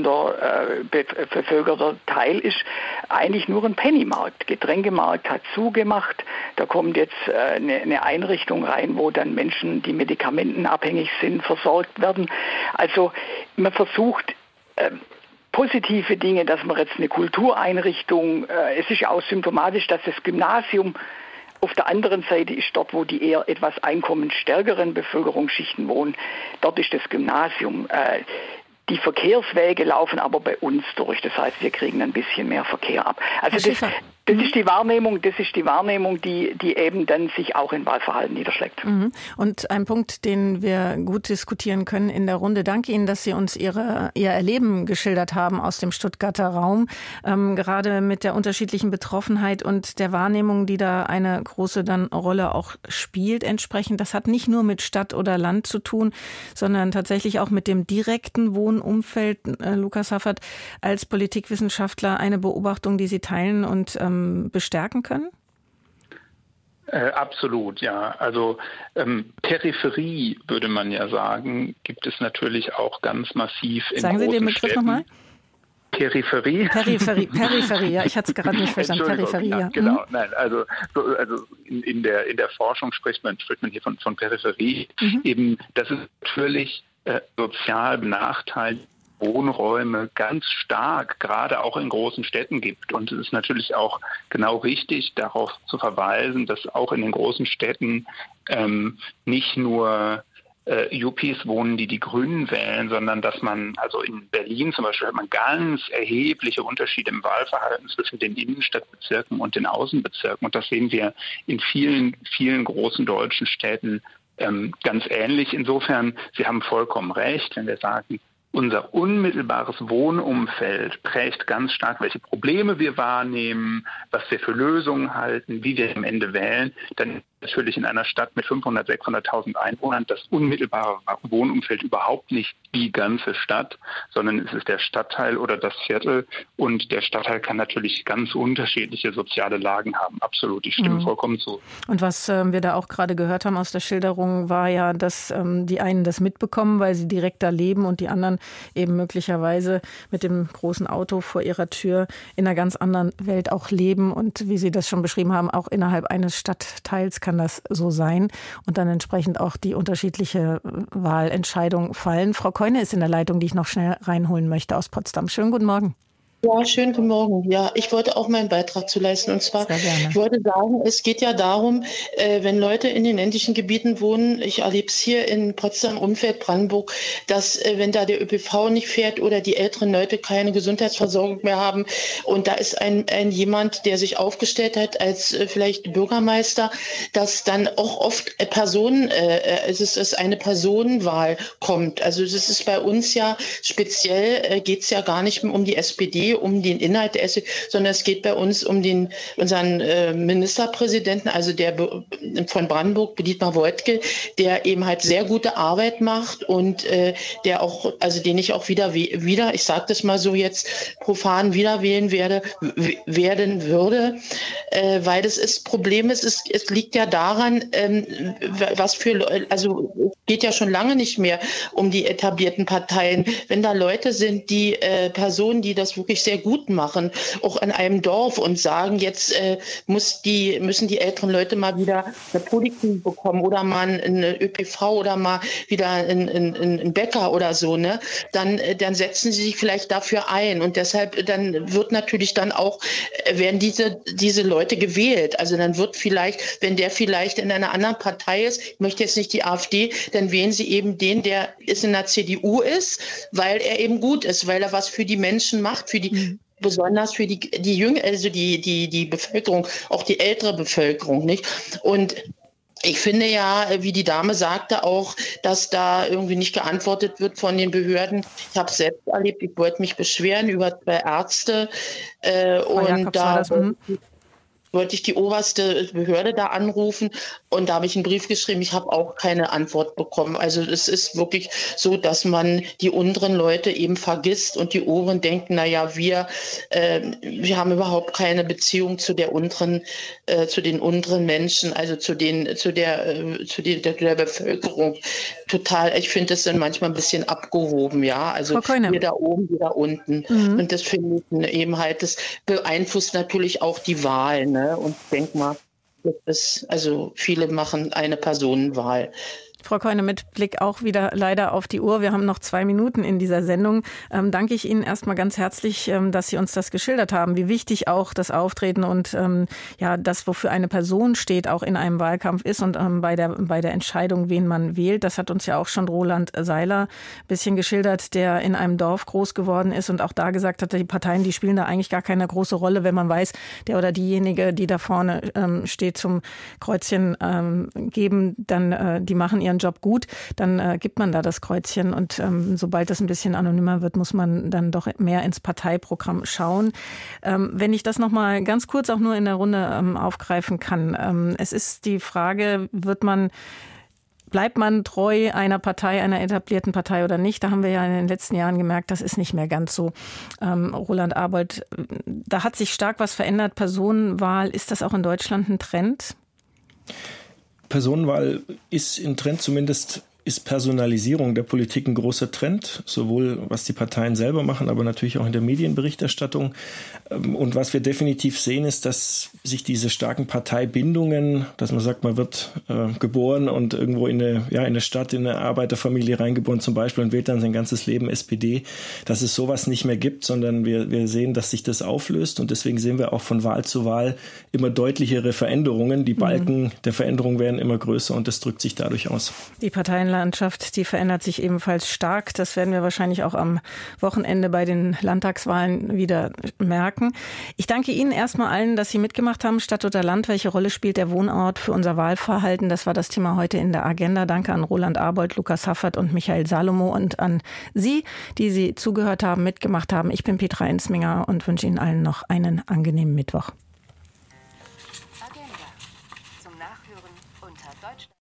bevölkerter Teil ist, eigentlich nur ein Pennymarkt. Getränkemarkt hat zugemacht. Da kommt jetzt eine Einrichtung rein, wo dann Menschen, die medikamentenabhängig sind, versorgt werden. Also man versucht, positive Dinge, dass man jetzt eine Kultureinrichtung, es ist ja auch symptomatisch, dass das Gymnasium auf der anderen Seite ist dort, wo die eher etwas einkommensstärkeren Bevölkerungsschichten wohnen, dort ist das Gymnasium. Die Verkehrswege laufen aber bei uns durch, das heißt, wir kriegen ein bisschen mehr Verkehr ab. Also das ist die Wahrnehmung, die eben dann sich auch in Wahlverhalten niederschlägt. Und ein Punkt, den wir gut diskutieren können in der Runde. Danke Ihnen, dass Sie uns Ihr Erleben geschildert haben aus dem Stuttgarter Raum, gerade mit der unterschiedlichen Betroffenheit und der Wahrnehmung, die da eine große dann Rolle auch spielt entsprechend. Das hat nicht nur mit Stadt oder Land zu tun, sondern tatsächlich auch mit dem direkten Wohnumfeld. Lukas Haffert, als Politikwissenschaftler eine Beobachtung, die Sie teilen und bestärken können? Absolut, ja. Also Peripherie, würde man ja sagen, gibt es natürlich auch ganz massiv in Sagen Sie den Begriff nochmal? Peripherie? Peripherie, ja, ich hatte es gerade nicht verstanden. Peripherie, ja. Genau, nein, also in der Forschung spricht man hier von Peripherie. Eben, das ist natürlich sozial benachteiligt Wohnräume ganz stark, gerade auch in großen Städten gibt. Und es ist natürlich auch genau richtig, darauf zu verweisen, dass auch in den großen Städten nicht nur Yuppies wohnen, die Grünen wählen, sondern dass man, also in Berlin zum Beispiel, hat man ganz erhebliche Unterschiede im Wahlverhalten zwischen den Innenstadtbezirken und den Außenbezirken. Und das sehen wir in vielen, vielen großen deutschen Städten ganz ähnlich. Insofern, Sie haben vollkommen recht, wenn wir sagen, unser unmittelbares Wohnumfeld prägt ganz stark, welche Probleme wir wahrnehmen, was wir für Lösungen halten, wie wir am Ende wählen. Dann natürlich in einer Stadt mit 500.000, 600.000 Einwohnern das unmittelbare Wohnumfeld überhaupt nicht die ganze Stadt, sondern es ist der Stadtteil oder das Viertel. Und der Stadtteil kann natürlich ganz unterschiedliche soziale Lagen haben. Absolut, ich stimme vollkommen zu. Und was wir da auch gerade gehört haben aus der Schilderung, war ja, dass die einen das mitbekommen, weil sie direkt da leben und die anderen eben möglicherweise mit dem großen Auto vor ihrer Tür in einer ganz anderen Welt auch leben. Und wie Sie das schon beschrieben haben, auch innerhalb eines Stadtteils kann das so sein und dann entsprechend auch die unterschiedliche Wahlentscheidung fallen. Frau Keune ist in der Leitung, die ich noch schnell reinholen möchte aus Potsdam. Schönen guten Morgen. Ja, schönen guten Morgen. Ja, ich wollte auch meinen Beitrag zu leisten. Und zwar, ich wollte sagen, es geht ja darum, wenn Leute in den ländlichen Gebieten wohnen, ich erlebe es hier in Potsdam, Umfeld, Brandenburg, dass wenn da der ÖPV nicht fährt oder die älteren Leute keine Gesundheitsversorgung mehr haben und da ist ein jemand, der sich aufgestellt hat als vielleicht Bürgermeister, dass dann auch oft es ist eine Personenwahl kommt. Also das ist bei uns ja speziell, geht es ja gar nicht mehr um die SPD, um den Inhalt der SPD, sondern es geht bei uns um unseren Ministerpräsidenten, also der von Brandenburg, Dietmar Woidke, der eben halt sehr gute Arbeit macht und der auch, also den ich auch wieder, ich sage das mal so jetzt profan wieder wählen werden würde, weil Problem ist, es liegt ja daran, also es geht ja schon lange nicht mehr um die etablierten Parteien. Wenn da Leute sind, die Personen, die das wirklich sehr gut machen, auch in einem Dorf und sagen, jetzt müssen die älteren Leute mal wieder eine Poliklinik bekommen oder mal eine ÖPV oder mal wieder einen Bäcker oder so, ne? Dann setzen sie sich vielleicht dafür ein und deshalb dann wird natürlich dann auch, werden diese Leute gewählt. Also dann wird vielleicht, wenn der vielleicht in einer anderen Partei ist, ich möchte jetzt nicht die AfD, dann wählen sie eben den, der in der CDU ist, weil er eben gut ist, weil er was für die Menschen macht, besonders für die Jünger, also die Bevölkerung, auch die ältere Bevölkerung, nicht? Und ich finde ja, wie die Dame sagte auch, dass da irgendwie nicht geantwortet wird von den Behörden. Ich habe es selbst erlebt, ich wollte mich beschweren über 2 Ärzte und da wollte ich die oberste Behörde da anrufen und da habe ich einen Brief geschrieben, ich habe auch keine Antwort bekommen. Also es ist wirklich so, dass man die unteren Leute eben vergisst und die oberen denken, naja, wir haben überhaupt keine Beziehung zu den unteren Menschen, also zu der Bevölkerung. Total, ich finde, das sind manchmal ein bisschen abgehoben, ja. Also wir da oben, wir da unten. Und das finde ich eben halt, das beeinflusst natürlich auch die Wahl, ne? Und ich denke mal, viele machen eine Personenwahl. Frau Keune, mit Blick auch wieder leider auf die Uhr. Wir haben noch 2 Minuten in dieser Sendung. Danke ich Ihnen erstmal ganz herzlich, dass Sie uns das geschildert haben, wie wichtig auch das Auftreten und das, wofür eine Person steht, auch in einem Wahlkampf ist und bei der Entscheidung, wen man wählt. Das hat uns ja auch schon Roland Seiler ein bisschen geschildert, der in einem Dorf groß geworden ist und auch da gesagt hat, die Parteien, die spielen da eigentlich gar keine große Rolle, wenn man weiß, der oder diejenige, die da vorne steht, zum Kreuzchen geben, dann die machen ihren Job gut, dann gibt man da das Kreuzchen und sobald das ein bisschen anonymer wird, muss man dann doch mehr ins Parteiprogramm schauen. Wenn ich das nochmal ganz kurz auch nur in der Runde aufgreifen kann. Es ist die Frage, bleibt man treu einer Partei, einer etablierten Partei oder nicht? Da haben wir ja in den letzten Jahren gemerkt, das ist nicht mehr ganz so. Roland Arbold, da hat sich stark was verändert. Personenwahl, ist das auch in Deutschland ein Trend? Personenwahl ist ein Trend, zumindest ist Personalisierung der Politik ein großer Trend, sowohl was die Parteien selber machen, aber natürlich auch in der Medienberichterstattung. Und was wir definitiv sehen, ist, dass sich diese starken Parteibindungen, dass man sagt, man wird geboren und irgendwo in eine Stadt, in eine Arbeiterfamilie reingeboren zum Beispiel und wählt dann sein ganzes Leben SPD, dass es sowas nicht mehr gibt, sondern wir sehen, dass sich das auflöst und deswegen sehen wir auch von Wahl zu Wahl immer deutlichere Veränderungen. Die Balken der Veränderung werden immer größer und das drückt sich dadurch aus. Die Parteienlandschaft, die verändert sich ebenfalls stark. Das werden wir wahrscheinlich auch am Wochenende bei den Landtagswahlen wieder merken. Ich danke Ihnen erstmal allen, dass Sie mitgemacht haben. Stadt oder Land, welche Rolle spielt der Wohnort für unser Wahlverhalten? Das war das Thema heute in der Agenda. Danke an Roland Arbold, Lukas Haffert und Michael Salomo und an Sie, die Sie zugehört haben, mitgemacht haben. Ich bin Petra Enzminger und wünsche Ihnen allen noch einen angenehmen Mittwoch.